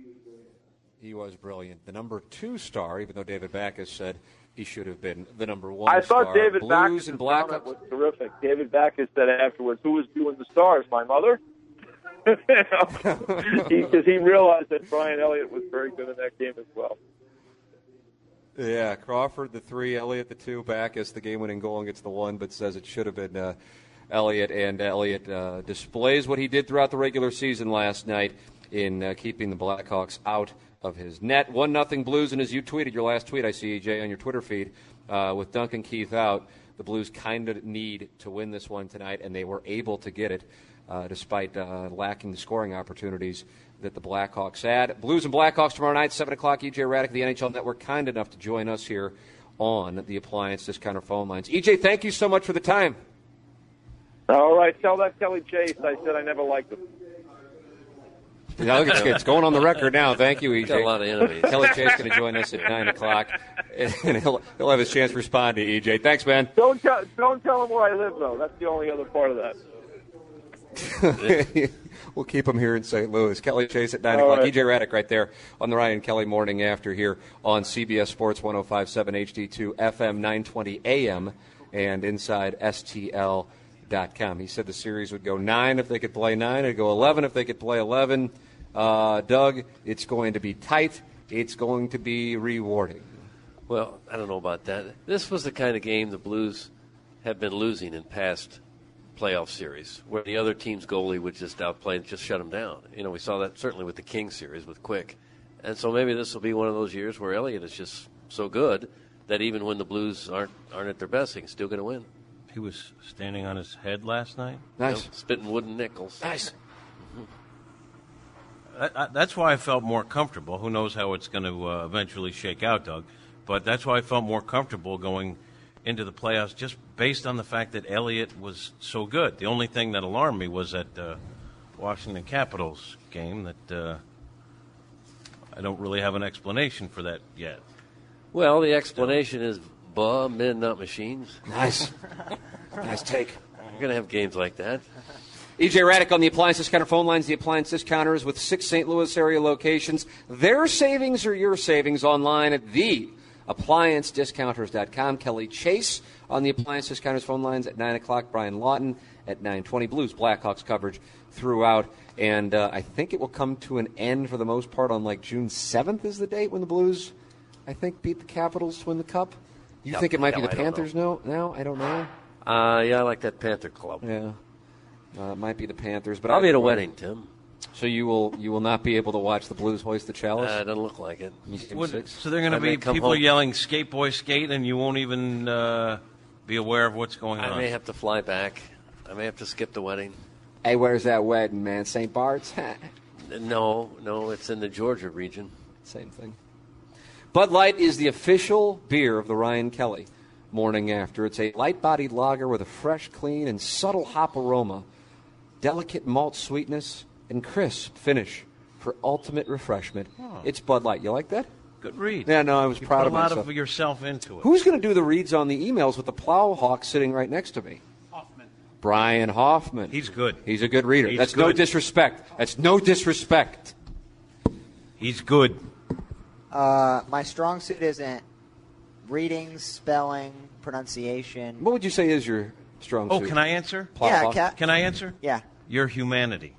He was brilliant. The number two star, even though David Backes said he should have been the number one I star. thought David Blues Backes' and Black comment was terrific. David Backes said afterwards, who was doing the stars, my mother? Because he, he realized that Brian Elliott was very good in that game as well. Yeah, Crawford the three, Elliott the two, Backes the game-winning goal and gets the one, but says it should have been uh, Elliott. And Elliott uh, displays what he did throughout the regular season last night in uh, keeping the Blackhawks out of his net. One nothing Blues, and as you tweeted your last tweet, I see, E J, on your Twitter feed, uh, with Duncan Keith out, the Blues kind of need to win this one tonight, and they were able to get it. Uh, despite uh, lacking the scoring opportunities that the Blackhawks had. Blues and Blackhawks tomorrow night, seven o'clock. E J Radick, the N H L Network, kind enough to join us here on the Appliance Discounter phone lines. E J, thank you so much for the time. All right, tell that Kelly Chase I said I never liked him. Now, look, it's going on the record now. Thank you, E J. Got a lot of enemies. Kelly Chase is going to join us at nine o'clock, and he'll, he'll have his chance to respond to E J. Thanks, man. Don't, tell, don't tell him where I live, though. That's the only other part of that. We'll keep him here in Saint Louis. Kelly Chase at nine All o'clock. right. E J Radick right there on the Ryan Kelly Morning After here on C B S Sports one oh five point seven H D two F M nine twenty A M and inside S T L dot com. He said the series would go nine if they could play nine. It'd go eleven if they could play eleven. Uh, Doug, it's going to be tight. It's going to be rewarding. Well, I don't know about that. This was the kind of game the Blues have been losing in past playoff series, where the other team's goalie would just outplay and just shut them down. You know, we saw that certainly with the Kings series with Quick. And so maybe this will be one of those years where Elliott is just so good that even when the Blues aren't aren't at their best, he's still going to win. He was standing on his head last night. Nice. You know, spitting wooden nickels. Nice. I, I, that's why I felt more comfortable. Who knows how it's going to uh, eventually shake out, Doug. But that's why I felt more comfortable going into the playoffs, just based on the fact that Elliott was so good. The only thing that alarmed me was that uh, Washington Capitals game that uh, I don't really have an explanation for that yet. Well, the explanation is, buh, men, not machines. Nice. Nice take. You're going to have games like that. E J Radick on the Appliance Discounter phone lines. The Appliance Discounters with six Saint Louis area locations. Their savings are your savings online at the appliance discounters dot com. Kelly Chase on the Appliance Discounters phone lines at nine o'clock. Brian Lawton at nine twenty. Blues Blackhawks coverage throughout. And uh, I think it will come to an end for the most part on like June seventh is the date when the Blues, I think, beat the Capitals to win the Cup. You Yep. think it might No, be the I don't Panthers now? Now? I don't know. Uh, yeah, I like that Panther Club. Yeah. Uh, it might be the Panthers. But I'll I, be at a wedding, Tim. So you will you will not be able to watch the Blues hoist the chalice? Uh, it doesn't look like it. Would- so they're going I to may be come people home. yelling "Skate Boy Skate," and you won't even uh, be aware of what's going I on. may have to fly back. I may have to skip the wedding. Hey, where's that wedding, man? Saint Bart's? No, no, it's in the Georgia region. Same thing. Bud Light is the official beer of the Ryan Kelly Morning After. It's a light-bodied lager with a fresh, clean, and subtle hop aroma, delicate malt sweetness, and crisp finish for ultimate refreshment. Oh. It's Bud Light. You like that? Good read. Yeah, no, I was you proud put of a lot myself. of yourself into it. Who's going to do the reads on the emails with the Plowhawk sitting right next to me? Hoffman. Brian Hoffman. He's good. He's a good reader. He's That's no good. disrespect. That's no disrespect. He's good. Uh, my strong suit isn't reading, spelling, pronunciation. What would you say is your strong Oh, suit? can I answer? Yeah, Plowhawk? Cat. Can I answer? Yeah. Your humanity.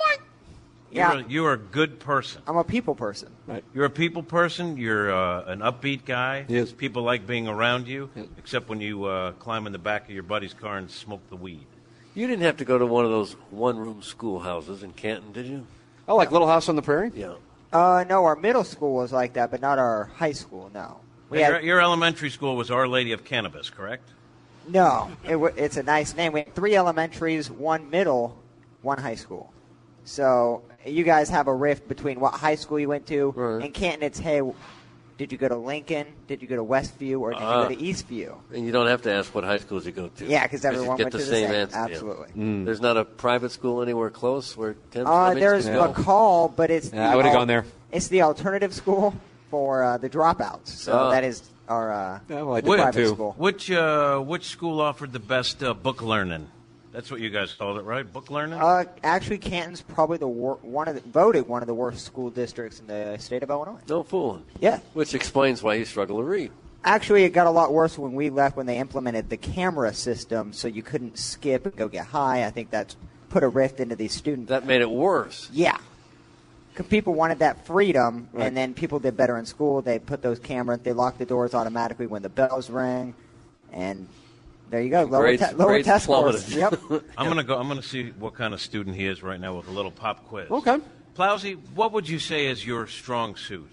Yeah. You're a, you're a good person. I'm a people person. Right. You're a people person. You're uh, an upbeat guy. Yes. People like being around you, Yes. except when you uh, climb in the back of your buddy's car and smoke the weed. You didn't have to go to one of those one-room schoolhouses in Canton, did you? Oh, like Little House on the Prairie? Yeah. Uh, no, our middle school was like that, but not our high school. No. We your, had, your elementary school was Our Lady of Cannabis, correct? no, it, w- it's a nice name. We had three elementaries, one middle, one high school. So you guys have a rift between what high school you went to. Right. In Canton, it's, hey, did you go to Lincoln? Did you go to Westview? Or did Uh, you go to Eastview? And you don't have to ask what high schools you go to. Yeah, 'cause you everyone get went the to the same same. answer. yeah. Absolutely. There's not a private school anywhere close where Tim Uh, Flemings there's can go? McCall, but it's Yeah, I the would've al- gone there. It's the alternative school for uh, the dropouts. So Oh. that is our uh, Yeah, well, I did Which, that too. school. which, uh, which school offered the best uh, book learning? That's what you guys called it, right? Book learning? Uh, actually, Canton's probably the wor- one of the, voted one of the worst school districts in the state of Illinois. No fooling. Yeah. Which explains why you struggle to read. Actually, it got a lot worse when we left when they implemented the camera system, so you couldn't skip and go get high. I think that's put a rift into these students. That made it worse. Yeah. Because people wanted that freedom, Right. and then people did better in school. They put those cameras, they locked the doors automatically when the bells rang, and there you go. Lower, Grades- te- lower grades test scores. plummeted. Yep. I'm gonna go. I'm gonna see what kind of student he is right now with a little pop quiz. Okay. Plowsy, what would you say is your strong suit?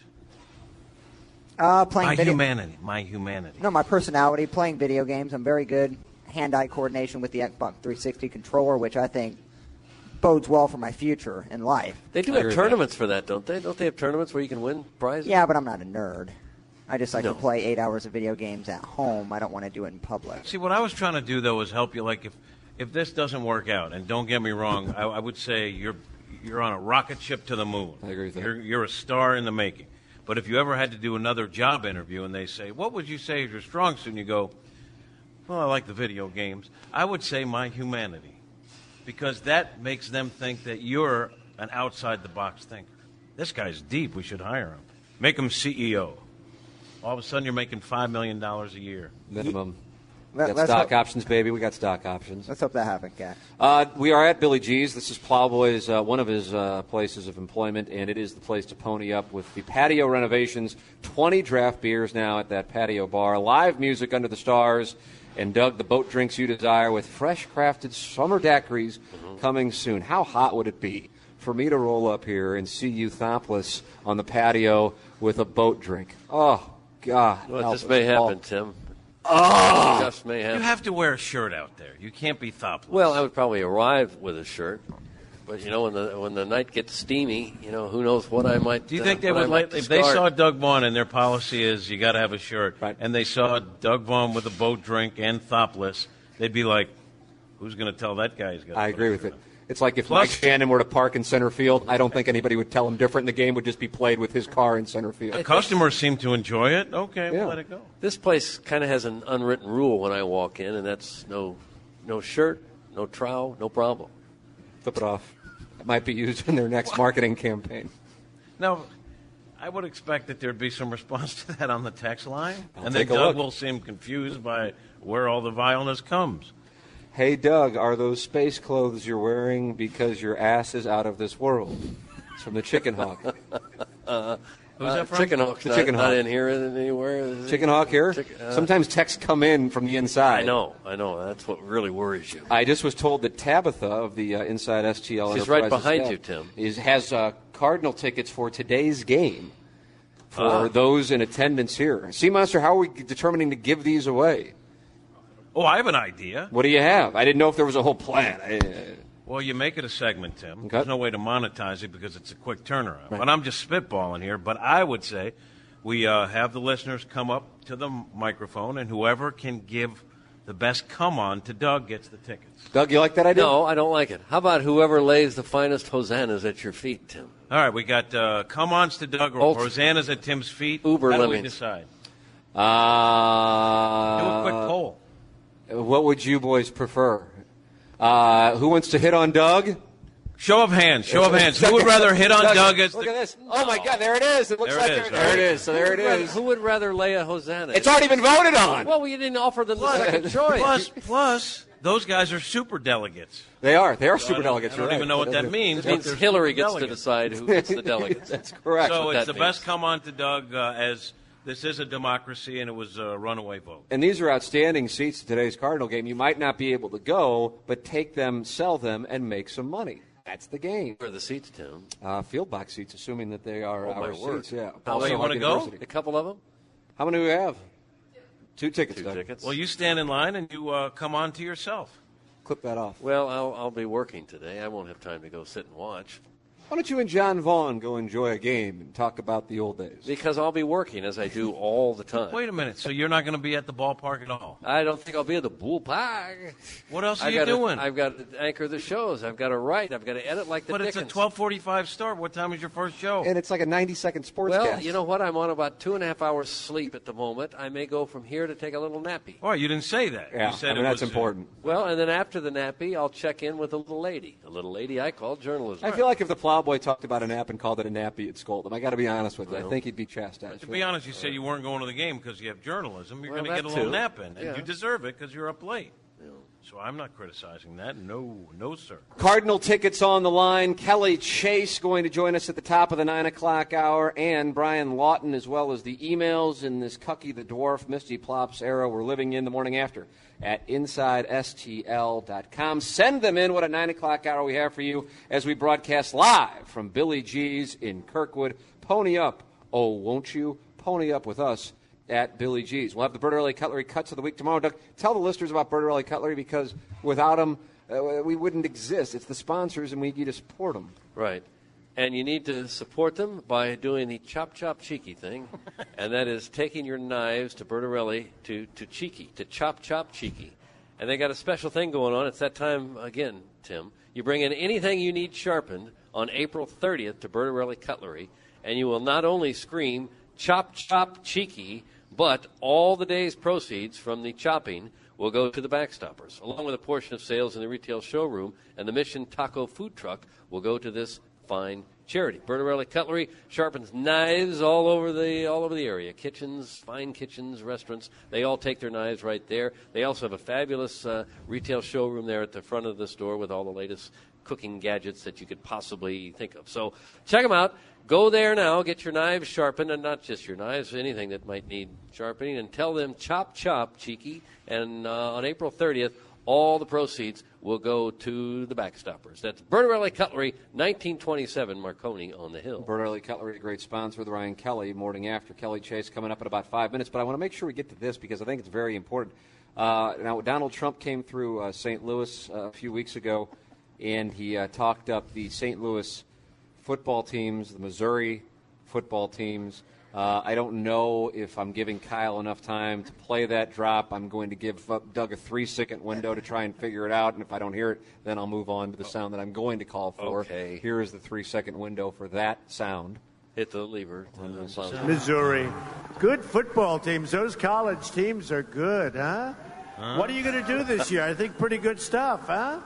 Uh, playing My video. humanity. My humanity. No, my personality, playing video games. I'm very good. Hand-eye coordination with the Xbox three sixty controller, which I think bodes well for my future in life. They do I agree have with tournaments for that, don't they? Don't they have tournaments where you can win prizes? Yeah, but I'm not a nerd. I just like No. to play eight hours of video games at home. I don't want to do it in public. See, what I was trying to do though is help you. Like, if if this doesn't work out, and don't get me wrong, I, I would say you're you're on a rocket ship to the moon. I agree with that. You're you're a star in the making. But if you ever had to do another job interview and they say, "What would you say is your strong suit?" and you go, "Well, I like the video games," I would say my humanity, because that makes them think that you're an outside the box thinker. This guy's deep. We should hire him. Make him C E O. All of a sudden, you're making five million dollars a year. Minimum. Let- got let's stock hope- options, baby. We got stock options. Let's hope that happens, Kat. Uh, we are at Billy G's. This is Plowboy's, uh, one of his uh, places of employment, and it is the place to pony up with the patio renovations. twenty draft beers now at that patio bar. Live music under the stars. And Doug, the boat drinks you desire with fresh crafted summer daiquiris coming soon. How hot would it be for me to roll up here and see you topless on the patio with a boat drink? Oh, God. Well, help this us may all. happen, Tim. Oh! It just may happen. You have to wear a shirt out there. You can't be topless. Well, I would probably arrive with a shirt, but you know, when the when the night gets steamy, you know, who knows what I might. Do you uh, think they what I would might let if they discard. saw Doug Vaughn and their policy is you got to have a shirt, Right. and they saw Doug Vaughn with a boat drink and topless, they'd be like, "Who's going to tell that guy he's got?" I agree with it. It's like if Plus- Mike Shannon were to park in center field, I don't think anybody would tell him different. The game would just be played with his car in center field. The customers seem to enjoy it. Okay, Yeah. we'll let it go. This place kind of has an unwritten rule when I walk in, and that's no, no shirt, no trowel, no problem. Flip it off. It might be used in their next marketing campaign. Now, I would expect that there'd be some response to that on the text line, I'll and then take a Doug look. will seem confused by where all the vileness comes. Hey, Doug, are those space clothes you're wearing because your ass is out of this world? It's from the Chicken Hawk. Uh, Who's uh, that from? Chicken Hawk's The not, Chicken not Hawk. in here anywhere. is he? Chicken Hawk here? Chicken- uh, Sometimes texts come in from the inside. I know, I know. That's what really worries you. I just was told that Tabitha of the uh, Inside S T L She's right Enterprises behind staff you, Tim. Is, has uh, Cardinal tickets for today's game for Ah. those in attendance here. Sea Monster, how are we determining to give these away? Oh, I have an idea. What do you have? I didn't know if there was a whole plan. I, uh, Well, you make it a segment, Tim. Okay. There's no way to monetize it because it's a quick turnaround. But I'm just spitballing here. But I would say we uh, have the listeners come up to the microphone, and whoever can give the best come on to Doug gets the tickets. Doug, you like that idea? No, I don't like it. How about whoever lays the finest hosannas at your feet, Tim? All right, we got uh, come ons to Doug or Alt- Hosannas at Tim's feet. Uber How do we Lemmings. decide? Uh, Do a quick poll. What would you boys prefer? Uh, who wants to hit on Doug? Show of hands. Show of hands. Who would rather hit on Doug as Look the at this. Oh, my God. There it is. It looks There like it is, there, right? there it is. So there it Who would rather- is. Who would rather lay a hosanna? It's already been voted on. Well, we didn't offer them the second choice. Plus, plus, those guys are super delegates. They are. They are So I super don't- delegates. I don't You're even right. know what that means. It means but they're Hillary super gets to delegates. decide who gets the delegates. That's correct. So what it's that the means. best come on to Doug uh, as this is a democracy and it was a runaway vote. And these are outstanding seats to today's Cardinal game. You might not be able to go, but take them, sell them, and make some money. That's the game. Where are the seats, Tim? Uh, field box seats, assuming that they are Oh, my our word. seats. Yeah. How Oh, many you want wanna to go? A couple of them? How many do we have? Two tickets. Two Doug. tickets. Well, you stand in line and you uh, come on to yourself. Clip that off. Well, I'll, I'll be working today. I won't have time to go sit and watch. Why don't you and John Vaughn go enjoy a game and talk about the old days? Because I'll be working, as I do all the time. Wait a minute. So you're not going to be at the ballpark at all? I don't think I'll be at the bullpark. What else are I've you gotta- doing? I've got to anchor the shows. I've got to write. I've got to edit like the but it's Dickens. a twelve forty-five start. What time is your first show? And it's like a ninety-second sportscast. Well, you know what? I'm on about two and a half hours sleep at the moment. I may go from here to take a little nappy. Oh, you didn't say that. Yeah, you said I mean, it that's was, uh, important. Well, and then after the nappy, I'll check in with a little lady. A little lady I call journalism. I feel like if the plowboy talked about a nap and called it a nappy, it'd scold him. I got to be honest with you. I think he'd be chastised. To be honest, you said you weren't going to the game because you have journalism. You're Well, going to get a that little too. nap in, and Yeah. you deserve it because you're up late. So I'm not criticizing that. No, no, sir. Cardinal tickets on the line. Kelly Chase going to join us at the top of the nine o'clock hour, and Brian Lawton, as well as the emails in this Cucky the Dwarf, Misty Plops era we're living in the morning after at inside S T L dot com. Send them in. What a nine o'clock hour we have for you as we broadcast live from Billy G's in Kirkwood. Pony up, oh, won't you? Pony up with us at Billy G's. We'll have the Bertarelli Cutlery Cuts of the Week tomorrow. Doug, tell the listeners about Bertarelli Cutlery because without them, uh, we wouldn't exist. It's the sponsors, and we need to support them. Right. And you need to support them by doing the chop chop cheeky thing, and that is taking your knives to Bertarelli to, to cheeky, to chop chop cheeky. And they got a special thing going on. It's that time again, Tim. You bring in anything you need sharpened on April thirtieth to Bertarelli Cutlery, and you will not only scream chop chop cheeky, but all the day's proceeds from the chopping will go to the Backstoppers, along with a portion of sales in the retail showroom, and the Mission Taco food truck will go to this fine charity. Bertarelli Cutlery sharpens knives all over the all over the area. Kitchens, fine kitchens, restaurants, they all take their knives right there. They also have a fabulous uh, retail showroom there at the front of the store with all the latest cooking gadgets that you could possibly think of. So check them out. Go there now, get your knives sharpened, and not just your knives, anything that might need sharpening, and tell them chop, chop, cheeky. And uh, on April thirtieth, all the proceeds will go to the Backstoppers. That's Bertarelli Cutlery, nineteen twenty-seven Marconi on the Hill. Bertarelli Cutlery, a great sponsor of the Ryan Kelly morning after. Kelly Chase coming up in about five minutes. But I want to make sure we get to this because I think it's very important. Uh, now, Donald Trump came through uh, Saint Louis uh, a few weeks ago, and he uh, talked up the Saint Louis football teams, the Missouri football teams. Uh, I don't know if I'm giving Kyle enough time to play that drop. I'm going to give uh, Doug a three-second window to try and figure it out, and if I don't hear it, then I'll move on to the sound that I'm going to call for. Okay. Here is the three-second window for that sound. Hit the lever. Missouri. Good football teams. Those college teams are good, huh? Huh? What are you going to do this year? I think pretty good stuff, huh?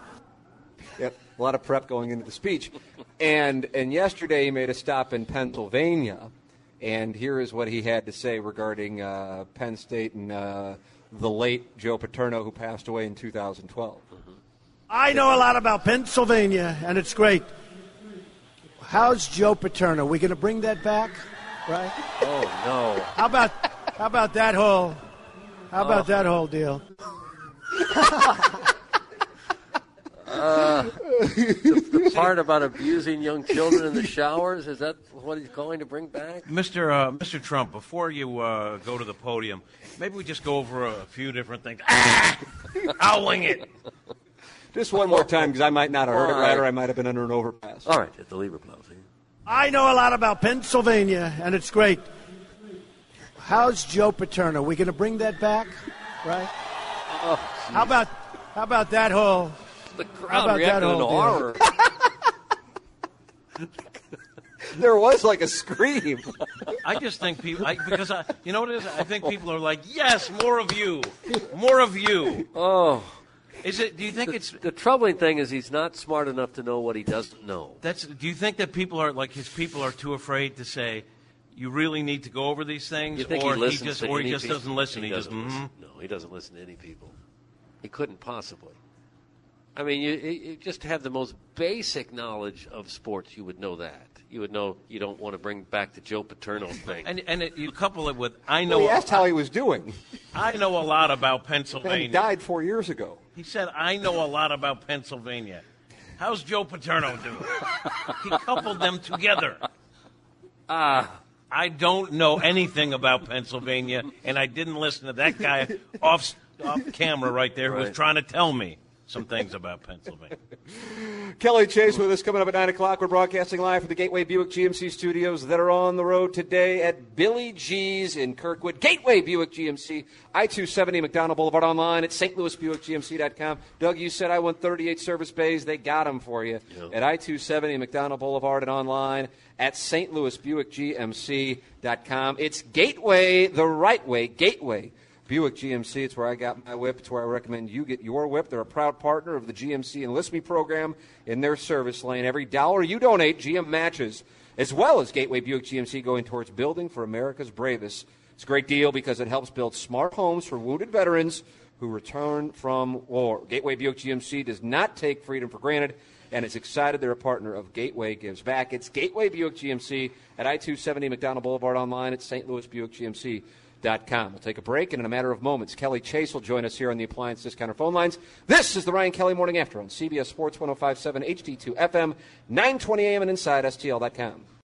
Yep, a lot of prep going into the speech. And and yesterday he made a stop in Pennsylvania, and here is what he had to say regarding uh, Penn State and uh, the late Joe Paterno, who passed away in two thousand twelve. I know a lot about Pennsylvania, and it's great. How's Joe Paterno? We going to bring that back, right? Oh no! How about how about that whole how about Oh. that whole deal? Uh, the, the part about abusing young children in the showers, is that what he's going to bring back? Mister Uh, Mister Trump, before you uh, go to the podium, maybe we just go over a few different things. I'll wing it. Just one more time, because I might not have heard it All right, right. or I might have been under an overpass. All right, hit the lever, Plowsy. I know a lot about Pennsylvania, and it's great. How's Joe Paterno? We going to bring that back, right? Oh, How about how about that whole the how crowd about that reacted in whole deal? horror. There was like a scream. I just think people, I, because I, you know what it is? I think people are like, yes, more of you, more of you. Oh, is it? Do you think the, it's the troubling thing is he's not smart enough to know what he doesn't know. that's? Do you think that people are like his people are too afraid to say, you really need to go over these things, You think or he listens just, to or he any just people? doesn't listen? He, doesn't just, listen. mm-hmm. No, he doesn't listen to any people. He couldn't possibly. I mean, you, you just have the most basic knowledge of sports. You would know that. You would know you don't want to bring back the Joe Paterno thing. And and it, you couple it with I know. Well, he asked how he was doing. I know a lot about And Pennsylvania. he died four years ago. He said, I know a lot about Pennsylvania. How's Joe Paterno doing? He coupled them together. Ah. I don't know anything about Pennsylvania, and I didn't listen to that guy off, off camera right there who was Right. trying to tell me some things about Pennsylvania. Kelly Chase with us coming up at nine o'clock. We're broadcasting live from the Gateway Buick G M C studios that are on the road today at Billy G's in Kirkwood. Gateway Buick G M C, I two seventy McDonald Boulevard, online at Saint Louis Buick G M C dot com. Doug, you said I want thirty-eight service bays. They got them for you Yep. at I two seventy McDonald Boulevard and online at Saint Louis Buick G M C dot com. It's Gateway the right way. Gateway Buick G M C, it's where I got my whip. It's where I recommend you get your whip. They're a proud partner of the G M C Enlist Me program in their service lane. Every dollar you donate, G M matches, as well as Gateway Buick G M C going towards building for America's bravest. It's a great deal because it helps build smart homes for wounded veterans who return from war. Gateway Buick G M C does not take freedom for granted, and is excited they're a partner of Gateway Gives Back. It's Gateway Buick G M C at I two seventy McDonald Boulevard, online at Saint Louis Buick G M C dot com. We'll take a break, and in a matter of moments, Kelly Chase will join us here on the Appliance Discounter phone lines. This is the Ryan Kelly Morning After on C B S Sports one oh five point seven H D two F M, nine twenty A M and inside S T L dot com.